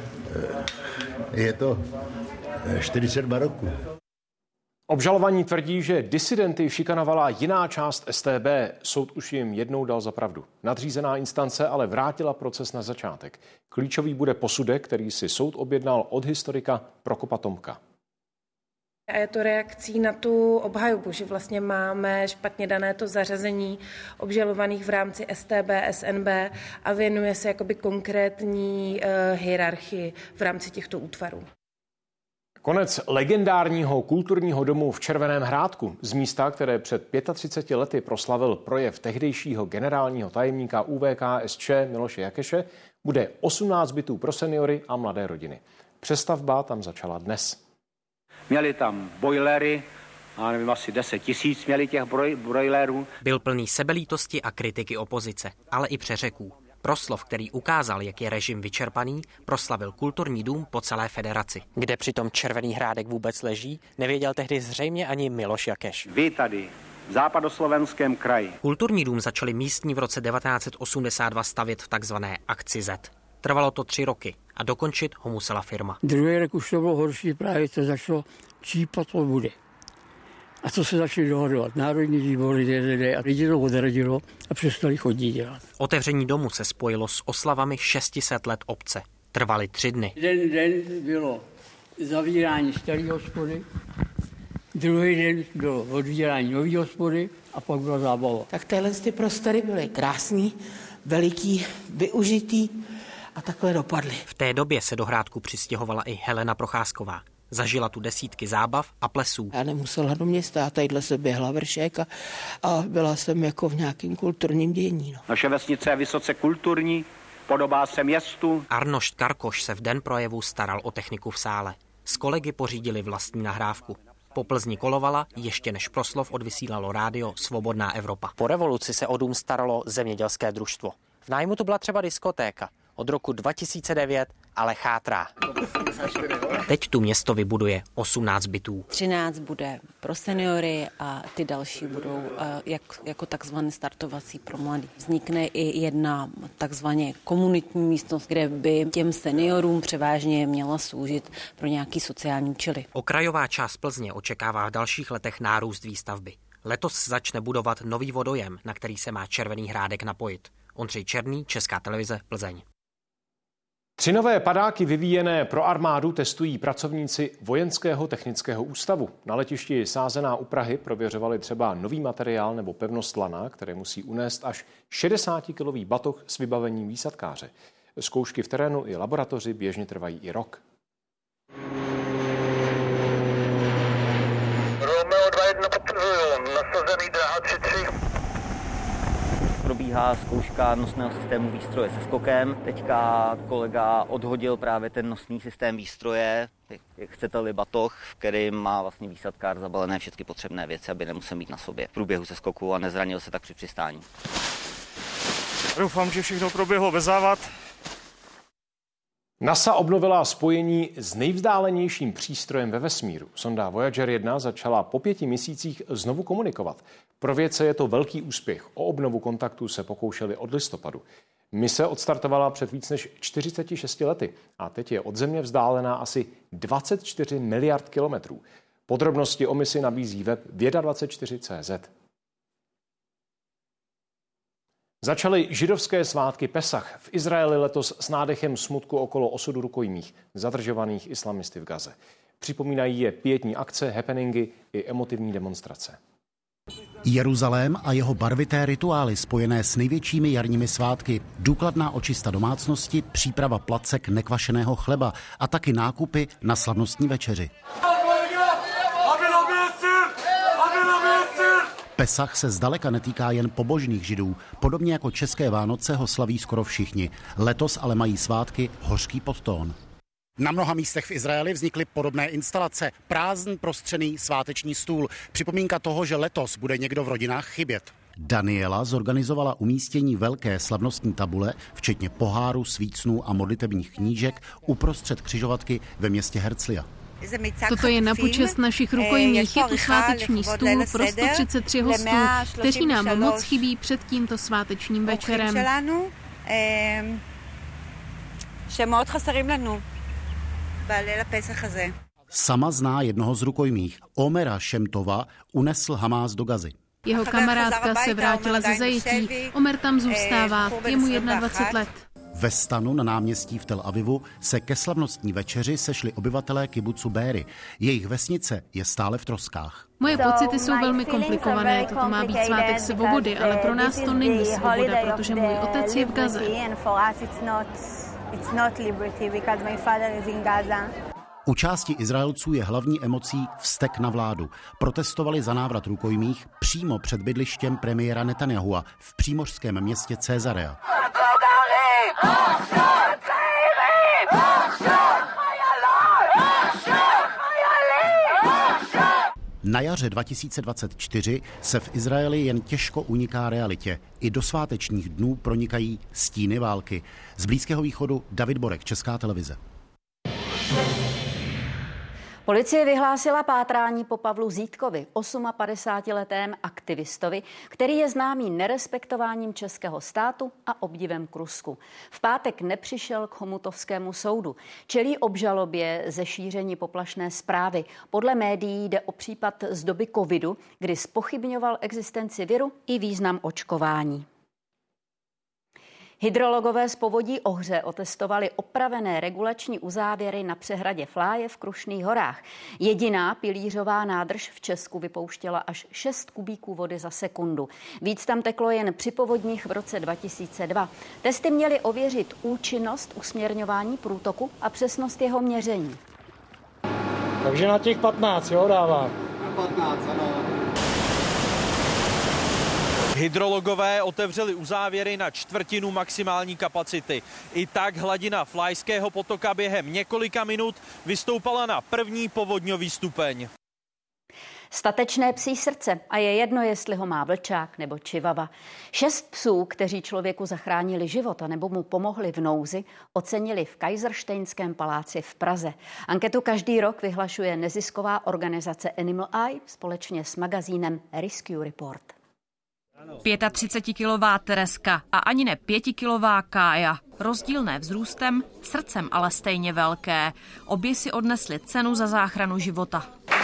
je to čtyřicet dva roku. Obžalovaní tvrdí, že disidenty šikanovala jiná část S T B. Soud už jim jednou dal za pravdu. Nadřízená instance ale vrátila proces na začátek. Klíčový bude posudek, který si soud objednal od historika Prokopa Tomka. A je to reakcí na tu obhajobu, že vlastně máme špatně dané to zařazení obžalovaných v rámci S T B, S N B a věnuje se jakoby konkrétní uh, hierarchii v rámci těchto útvarů. Konec legendárního kulturního domu v Červeném Hrádku, z místa, které před třiceti pěti lety proslavil projev tehdejšího generálního tajemníka U V K S Č Miloše Jakeše, bude osmnáct bytů pro seniory a mladé rodiny. Přestavba tam začala dnes. Měli tam bojlery, já nevím, asi deset tisíc měli těch broj, brojlerů. Byl plný sebelítosti a kritiky opozice, ale i přeřeků. Proslov, který ukázal, jak je režim vyčerpaný, proslavil kulturní dům po celé federaci. Kde přitom Červený Hrádek vůbec leží, nevěděl tehdy zřejmě ani Miloš Jakeš. Vy tady, v západoslovenském kraji. Kulturní dům začali místní v roce devatenáct set osmdesát dva stavět v takzvané akci Z. Trvalo to tři roky a dokončit ho musela firma. Druhý rok už to bylo horší, právě to začalo čípat od vody. A co se začali dohodovat? Národní výbory, D D D, a lidi to odradilo a přestali chodit dělat. Otevření domu se spojilo s oslavami šesti set let obce. Trvaly tři dny. Jeden den bylo zavírání staré hospody, druhý den bylo otvírání nové hospody a pak byla zábava. Tak tyhle ty prostory byly krásný, veliký, využitý a takhle dopadly. V té době se do Hrádku přistěhovala i Helena Procházková. Zažila tu desítky zábav a plesů. Já nemusela do města a tadyhle se běhla vršek a, a byla jsem jako v nějakém kulturním dění. No. Naše vesnice je vysoce kulturní, podobá se městu. Arnošt Karkoš se v den projevu staral o techniku v sále. S kolegy pořídili vlastní nahrávku. Po Plzni kolovala, ještě než proslov odvysílalo rádio Svobodná Evropa. Po revoluci se o dům staralo zemědělské družstvo. V nájmu tu byla třeba diskotéka. Od roku dva tisíce devět ale chátrá. Teď tu město vybuduje osmnáct bytů. třináct bude pro seniory a ty další budou jak, jako takzvané startovací pro mladý. Vznikne i jedna takzvaně komunitní místnost, kde by těm seniorům převážně měla sloužit pro nějaký sociální účely. Okrajová část Plzně očekává v dalších letech nárůst výstavby. Letos začne budovat nový vodojem, na který se má Červený Hrádek napojit. Ondřej Černý, Česká televize, Plzeň. Tři nové padáky vyvíjené pro armádu testují pracovníci Vojenského technického ústavu. Na letišti Sázená u Prahy prověřovali třeba nový materiál nebo pevnost lana, které musí unést až šedesátikilový batoh s vybavením výsadkáře. Zkoušky v terénu i laboratoři běžně trvají i rok. Romeo dva jedna potvrzuju, nasazený dráha tři tři. Probíhá zkouška nosného systému výstroje se skokem. Teďka kolega odhodil právě ten nosný systém výstroje, jak chcete-li batoh, v kterým má vlastně výsadkář zabalené všechny potřebné věci, aby nemusel mít na sobě v průběhu se skoku a nezranil se tak při přistání. Doufám, že všechno proběhlo bez závad. NASA obnovila spojení s nejvzdálenějším přístrojem ve vesmíru. Sonda Voyager jedna začala po pěti měsících znovu komunikovat. Pro vědce je to velký úspěch. O obnovu kontaktu se pokoušeli od listopadu. Mise odstartovala před víc než čtyřiceti šesti lety a teď je od Země vzdálená asi dvacet čtyři miliard kilometrů. Podrobnosti o misi nabízí web věda dvacet čtyři tečka cé zet. Začaly židovské svátky Pesach v Izraeli letos s nádechem smutku okolo osudu rukojmích zadržovaných islamisty v Gaze. Připomínají je pietní akce, happeningy i emotivní demonstrace. Jeruzalém a jeho barvité rituály spojené s největšími jarními svátky, důkladná očista domácnosti, příprava placek nekvašeného chleba a taky nákupy na slavnostní večeři. Pesach se zdaleka netýká jen pobožných židů. Podobně jako české Vánoce ho slaví skoro všichni. Letos ale mají svátky hořký podtón. Na mnoha místech v Izraeli vznikly podobné instalace. Prázdný prostřený sváteční stůl. Připomínka toho, že letos bude někdo v rodinách chybět. Daniela zorganizovala umístění velké slavnostní tabule, včetně poháru, svícnů a modlitebních knížek, uprostřed křižovatky ve městě Herzliya. Toto je na počest našich rukojmích. Je tu sváteční stůl pro sto třicet tři hostů, kteří nám moc chybí před tímto svátečním večerem. Sama zná jednoho z rukojmích. Omera Šemtova unesl Hamás do Gazy. Jeho kamarádka se vrátila ze zajetí. Omer tam zůstává. Je mu dvacet jedna let. Ve stanu na náměstí v Tel Avivu se ke slavnostní večeři sešli obyvatelé kibucu Béry. Jejich vesnice je stále v troskách. Moje pocity jsou velmi komplikované. Toto má být svátek svobody, ale pro nás to není svoboda, protože můj otec je v Gaze. U části Izraelců je hlavní emocí vztek na vládu. Protestovali za návrat rukojmích přímo před bydlištěm premiéra Netanyahua v přímořském městě Césarea. Na jaře dva tisíce dvacet čtyři se v Izraeli jen těžko uniká realitě. I do svátečních dnů pronikají stíny války. Z Blízkého východu David Borek, Česká televize. Policie vyhlásila pátrání po Pavlu Zítkovi, osmapadesátiletém aktivistovi, který je známý nerespektováním českého státu a obdivem k Rusku. V pátek nepřišel k chomutovskému soudu. Čelí obžalobě ze šíření poplašné zprávy. Podle médií jde o případ z doby covidu, kdy zpochybňoval existenci viru i význam očkování. Hydrologové z povodí Ohře otestovali opravené regulační uzávěry na přehradě Fláje v Krušných horách. Jediná pilířová nádrž v Česku vypouštěla až šest kubíků vody za sekundu. Víc tam teklo jen při povodních v roce dva tisíce dva. Testy měly ověřit účinnost usměrňování průtoku a přesnost jeho měření. Takže na těch patnáct, jo, dává. patnáct, ano. Hydrologové otevřeli uzávěry na čtvrtinu maximální kapacity. I tak hladina Flajského potoka během několika minut vystoupala na první povodňový stupeň. Statečné psí srdce a je jedno, jestli ho má vlčák nebo čivava. Šest psů, kteří člověku zachránili život a nebo mu pomohli v nouzi, ocenili v Kaiserštejnském paláci v Praze. Anketu každý rok vyhlašuje nezisková organizace Animal Eye společně s magazínem Rescue Report. třicetipětikilová Tereska a ani ne pětikilová Kája. Rozdílné vzrůstem, srdcem ale stejně velké. Obě si odnesly cenu za záchranu života.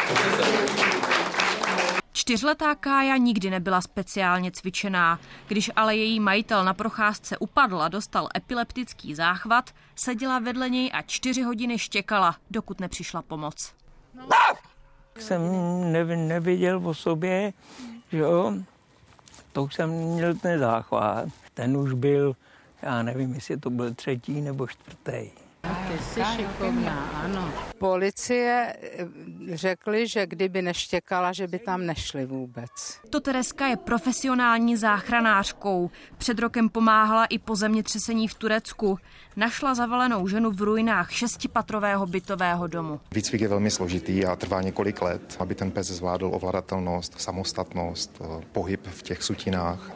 Čtyřletá Kája nikdy nebyla speciálně cvičená. Když ale její majitel na procházce upadl a dostal epileptický záchvat, seděla vedle něj a čtyři hodiny štěkala, dokud nepřišla pomoc. Jsem neviděl o sobě, že jo. To už jsem měl ten záchvat. Ten už byl, já nevím, jestli to byl třetí nebo čtvrtý. Ty jsi šikovná, ano. Policie řekli, že kdyby neštěkala, že by tam nešli vůbec. To Tereska je profesionální záchranářkou. Před rokem pomáhala i po zemětřesení v Turecku. Našla zavalenou ženu v ruinách šestipatrového bytového domu. Výcvik je velmi složitý a trvá několik let, aby ten pes zvládl ovladatelnost, samostatnost, pohyb v těch sutinách.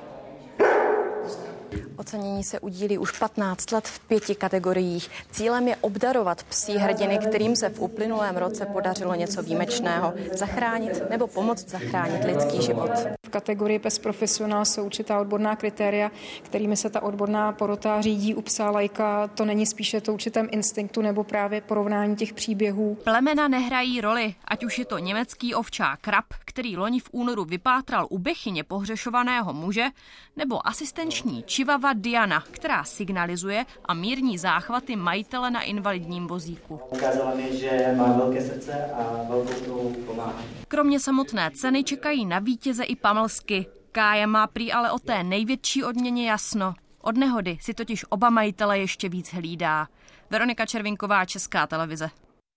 Ocenění se udílí už patnáct let v pěti kategoriích. Cílem je obdarovat psí hrdiny, kterým se v uplynulém roce podařilo něco výjimečného. Zachránit nebo pomoct zachránit lidský život. V kategorii pes profesionál jsou určitá odborná kritéria, kterými se ta odborná porota řídí u psa laika. To není spíše to určitém instinktu nebo právě porovnání těch příběhů. Plemena nehrají roli, ať už je to německý ovčák Krab, který loni v únoru vypátral u Bechyně pohřešovaného muže, nebo asistenční čivava Diana, která signalizuje a mírní záchvaty majitele na invalidním vozíku. Ukázala mi, že má velké srdce a velkou touhu pomáhat. Kromě samotné ceny čekají na vítěze i pamlsky. Kája má prý ale o té největší odměně jasno. Od nehody si totiž oba majitele ještě víc hlídá. Veronika Červinková, Česká televize.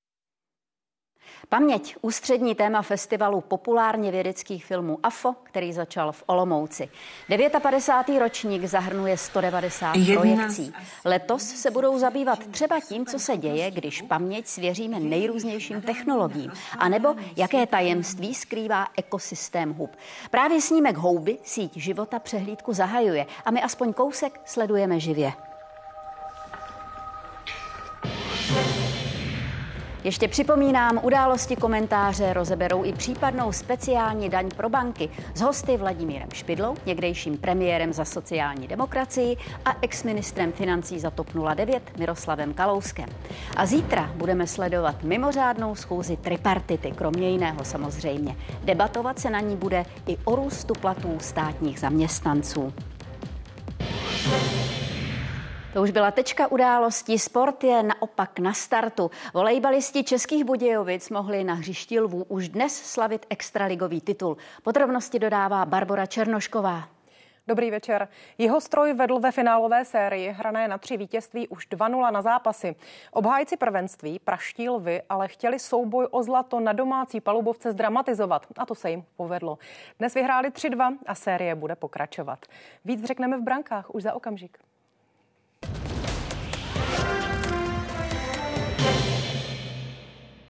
Paměť, ústřední téma festivalu populárně vědeckých filmů A F O, který začal v Olomouci. padesátý devátý ročník zahrnuje sto devadesát projekcí. Letos se budou zabývat třeba tím, co se děje, když paměť svěříme nejrůznějším technologiím, anebo jaké tajemství skrývá ekosystém hub. Právě snímek Houby, síť života, přehlídku zahajuje a my aspoň kousek sledujeme živě. Ještě připomínám, události komentáře rozeberou i případnou speciální daň pro banky s hosty Vladimírem Špidlou, někdejším premiérem za sociální demokracii a exministrem financí za TOP nula devět Miroslavem Kalouskem. A zítra budeme sledovat mimořádnou schůzi tripartity, kromě jiného samozřejmě. Debatovat se na ní bude i o růstu platů státních zaměstnanců. To už byla tečka událostí, sport je naopak na startu. Volejbalisti Českých Budějovic mohli na hřišti Lvů už dnes slavit extraligový titul. Podrobnosti dodává Barbora Černošková. Dobrý večer. Jihostroj vedl ve finálové sérii hrané na tři vítězství už dva nula na zápasy. Obhájci prvenství, praští Lvy, ale chtěli souboj o zlato na domácí palubovce zdramatizovat a to se jim povedlo. Dnes vyhráli tři dva a série bude pokračovat. Víc řekneme v brankách už za okamžik.